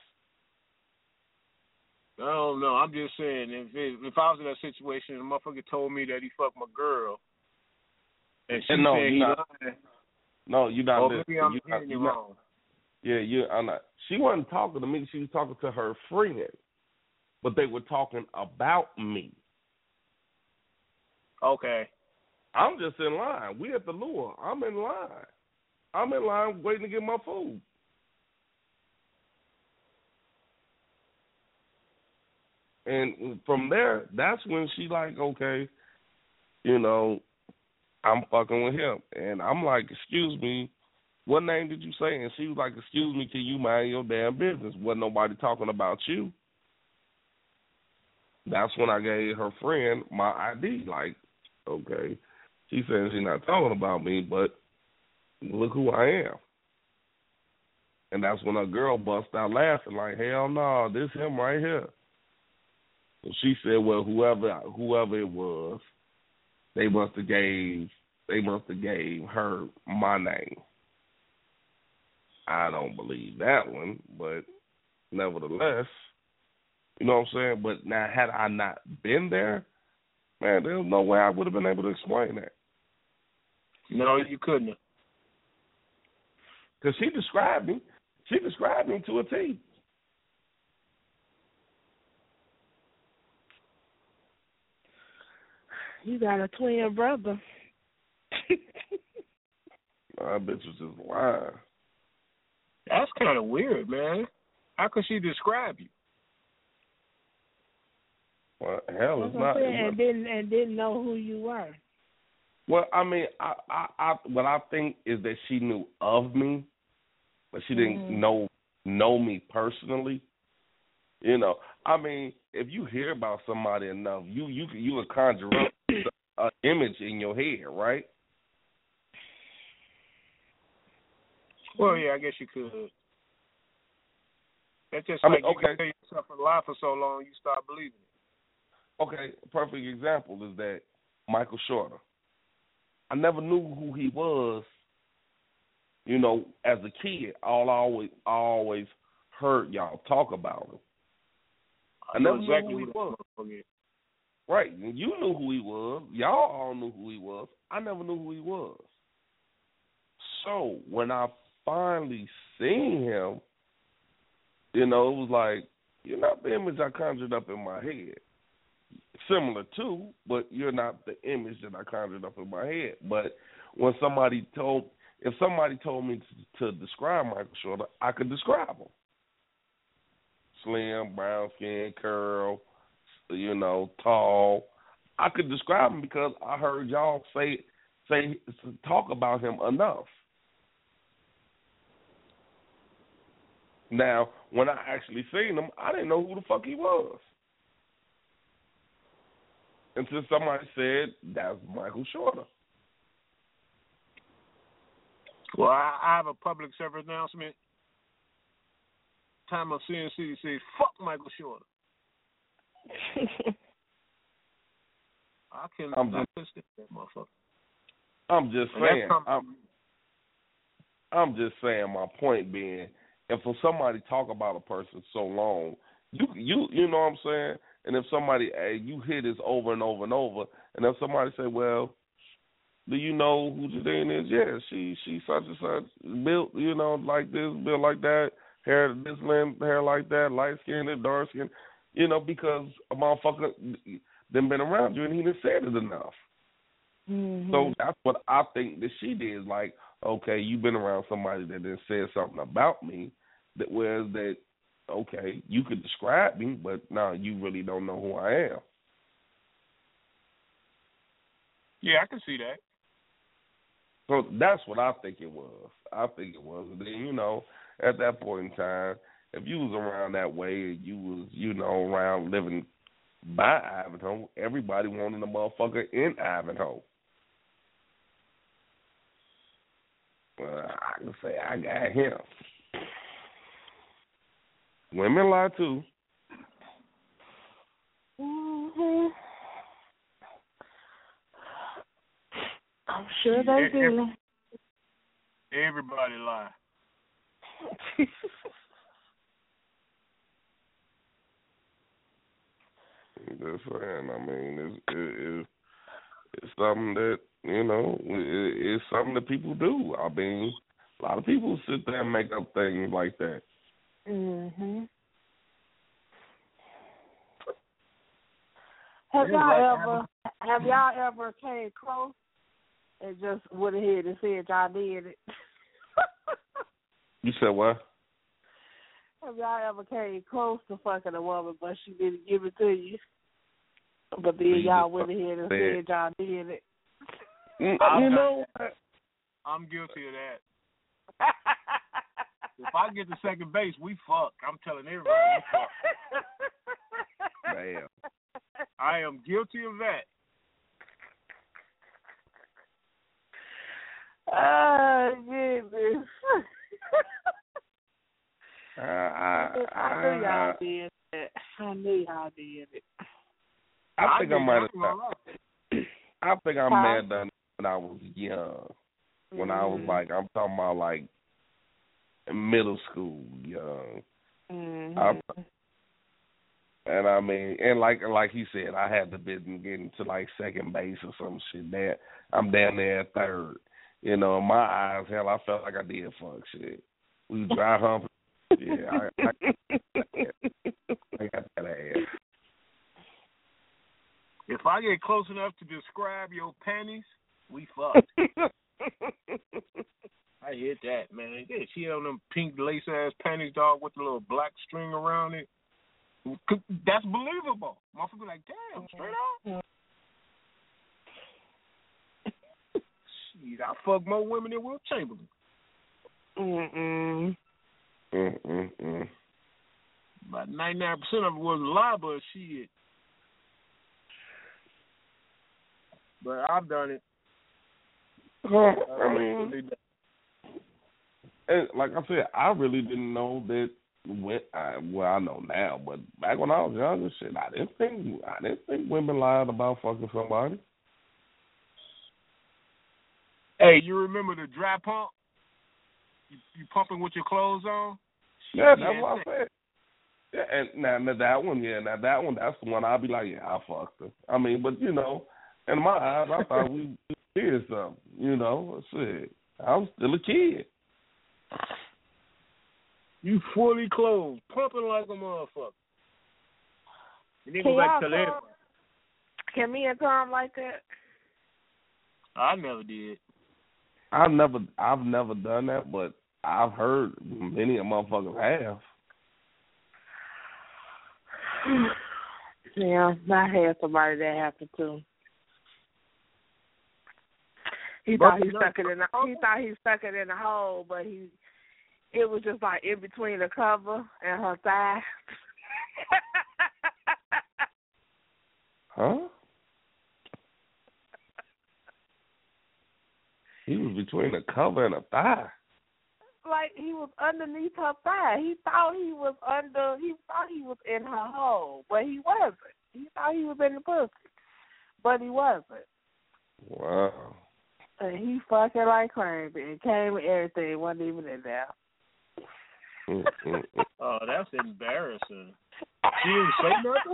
I don't know. I'm just saying, if it, if I was in that situation and a motherfucker told me that he fucked my girl, and she and no, said he not, lied, no, you're not. oh, listening. maybe I'm you hearing not, it not, wrong. Yeah, you. I'm not. She wasn't talking to me. She was talking to her friend, but they were talking about me. Okay. I'm just in line. We at the lure. I'm in line. I'm in line waiting to get my food. And from there, that's when she like, okay, you know, I'm fucking with him. And I'm like, excuse me, what name did you say? And she was like, excuse me, can you mind your damn business? Wasn't nobody talking about you. That's when I gave her friend my I D. Like, okay, she said she's not talking about me, but look who I am. And that's when a girl bust out laughing, like, hell no, this him right here. So she said, well, whoever whoever it was, they must have gave they must have gave her my name. I don't believe that one, but nevertheless, you know what I'm saying? But now, had I not been there, man, there's no way I would have been able to explain that. No, you couldn't have. Because she described me. She described me to a T. You got a twin brother. I bet you just lying. That's kind of weird, man. How could she describe you? Well, hell, it's That's what not. I'm saying, and didn't and didn't know who you were. Well, I mean, I, I, I, what I think is that she knew of me, but she didn't Mm-hmm. know know me personally. You know, I mean, if you hear about somebody enough, you you you would conjure up an image in your head, right? Well, yeah, I guess you could. That's just I like mean, you okay. tell yourself a lie for so long, you start believing it. Okay, a perfect example is that Michael Shorter. I never knew who he was. You know, as a kid, all I always I always heard y'all talk about him. I, I never know exactly knew who he was. was. Right, you knew who he was. Y'all all knew who he was. I never knew who he was. So when I finally seen him, you know, it was like, you're not the image I conjured up in my head. Similar to, but you're not the image that I conjured up in my head. But when somebody told, if somebody told me to, to describe Michael Shorter, I could describe him. Slim, brown skin, curl, you know, tall. I could describe him because I heard y'all say say talk about him enough. Now, when I actually seen him, I didn't know who the fuck he was. Until somebody said, that's Michael Shorter. Well, I, I have a public service announcement. Time of C N C says, fuck Michael Shorter. I can I'm I just, can that motherfucker. I'm just And saying. that's I'm, I'm just saying. My point being, if for somebody talk about a person so long, you you you know what I'm saying. And if somebody, hey, you hear this over and over and over, and if somebody say, well, do you know who Jadine is? Yeah, she she such and such, built, you know, like this, built like that, hair this length, hair like that, light skinned, dark skin, you know, because a motherfucker done been around you and he done said it enough. Mm-hmm. So that's what I think that she did. Like, okay, you've been around somebody that done said something about me, that whereas that, okay, you could describe me, but now you really don't know who I am. Yeah, I can see that. So that's what I think it was. I think it was. And then, you know, at that point in time, if you was around that way, you was, you know, around living by Ivanhoe, everybody wanted a motherfucker in Ivanhoe. Well, I can say I got him. Women lie too. Mm-hmm. Sure they do. Everybody lie. Just saying. I mean, it's it, it's it's something that you know it, it's something that people do. I mean, a lot of people sit there and make up things like that. Mhm. Have y'all ever have y'all ever came close and just went ahead and said y'all did it? You said what? Have y'all ever came close to fucking a woman, but she didn't give it to you? But then You y'all just went ahead and said- said y'all did it. Mm, I've You done know, I'm guilty of that. If I get to second base, we fuck. I'm telling everybody we fuck. damn. I am guilty of that. Oh, goodness. I, I, I knew y'all I, did it. I knew y'all did it. I think I did might that, have I'm done. gonna I think I Huh? may have done it when I was young. When I was Mhm. like, I'm talking about like in middle school, young. Mhm. I, and I mean, and like like he said, I had to be getting to like second base or some shit. There, I'm down there at third. You know, in my eyes, hell, I felt like I did fuck shit. We was dry humping. Yeah, I, I, I got that ass. If I get close enough to describe your panties, we fuck. I hit that, man. Yeah, she had on them pink lace ass panties, dog, with the little black string around it. That's believable. Motherfucker like, damn, straight up. Shit, I fuck more women than Will Chamberlain. Mm-mm. Mm-mm-mm. About ninety-nine percent of it was a lie, but shit. But I've done it. Well, I mean, and like I said, I really didn't know that. When I, well, I know now, but back when I was younger, shit, I didn't think I didn't think women lied about fucking somebody. Hey, you remember the dry pump? You, you pumping with your clothes on? Yeah, that's Yeah, what I said. Yeah, and now, now that one, yeah, now that one, that's the one I'll be like, yeah, I fucked her. I mean, but you know, in my eyes, I thought we did something. You know, shit, I was still a kid. You fully clothed, pumping like a motherfucker. And then Can go back y'all to that. Tom, can me and Tom like that? I never did. I've never, I've never done that, but I've heard many a motherfuckers have. Yeah, I had somebody that happened to. He But thought he no- stuck it in the he thought he stuck it in the hole, but he it was just like in between the cover and her thigh. Huh? He was between a cover and a thigh. Like he was underneath her thigh. He thought he was under. He thought he was in her hole, but he wasn't. He thought he was in the pussy, but he wasn't. Wow. And he fucking like crazy. It came with everything. Wasn't even in there. Mm-mm-mm. Oh, that's embarrassing. She didn't say nothing?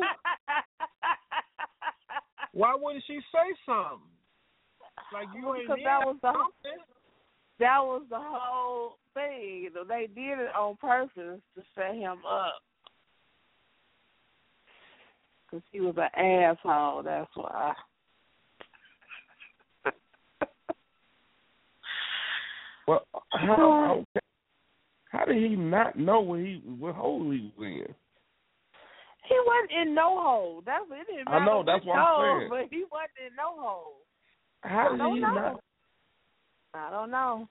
Why wouldn't she say something? Like you ain't Because need that was the something. that was the whole thing. You know, they did it on purpose to set him up. Because he was an asshole. That's why. Well, how, how how did he not know what he what hole he was in? He wasn't in no hole. That's it. Didn't I know, matter that's which what I'm hole, saying. But he wasn't in no hole. How I did don't he know. not? I don't know.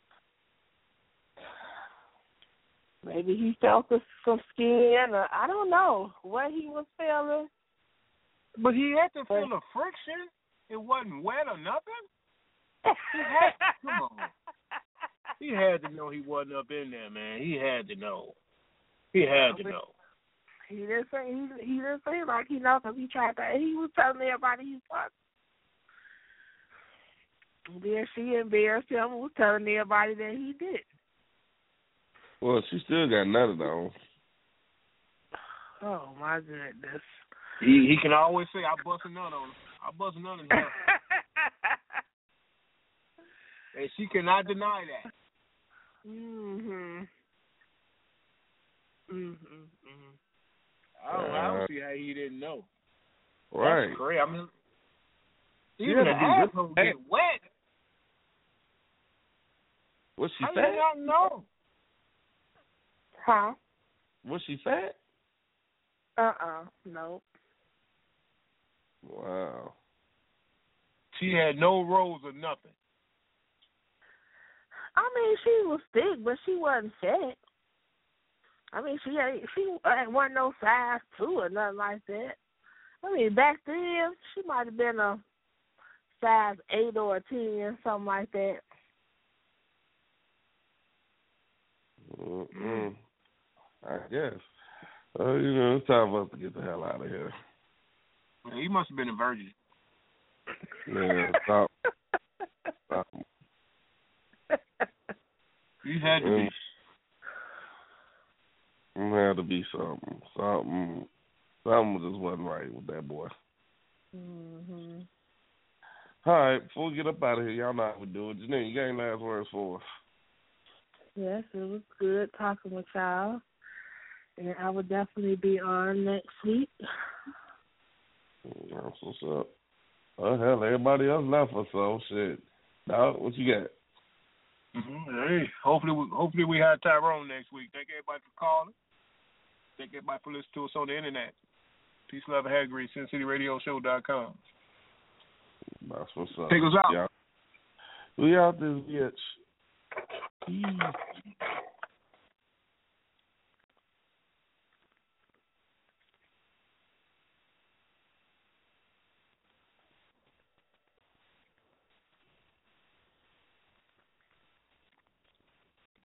Maybe he felt the, some skin, or I don't know what he was feeling. But he had to feel the friction. It wasn't wet or nothing. He had, come on. He had to know he wasn't up in there, man. He had to know. He had to know. He didn't say he, he didn't say like he knows because he tried to. He was telling everybody he fucked. Then she embarrassed him and was telling everybody that he did. Well, she still got nutted on. Oh, my goodness. He he can always say, I bust a nut on her. I bust a nut on her. And she cannot deny that. Mhm. Mhm. Mhm. I don't, I don't see how he didn't know. Right. That's great. I mean, She even had the to be asshole good. get wet. Was she I fat? did not know. Huh? Was she fat? Uh-uh. No. Wow. She had no rolls or nothing. I mean, she was thick, but she wasn't fat. I mean, she ain't, she wasn't no size two or nothing like that. I mean, back then, she might have been a size eight or a ten, something like that. Mm-mm. I guess. Uh, you know, it's time for us to get the hell out of here. Well, he must have been a virgin. Yeah, stop. Stop. You had to be. There had to be something. Something. Something just wasn't right with that boy. Mm-hmm. All right, before we get up out of here, y'all know how we do it. Janine, you got any last words for us? Yes, it was good talking with y'all. And I will definitely be on next week. That's what's up. Oh, hell, everybody else left us, so shit. Dog, what you got? Mm-hmm. Hey, hopefully we, hopefully we have Tyrone next week. Thank everybody for calling. Thank everybody for listening to us on the internet. Peace, love, and hair grease, sin city radio show dot com. That's what's up. Take us out. Yeah. We out this bitch. Peace.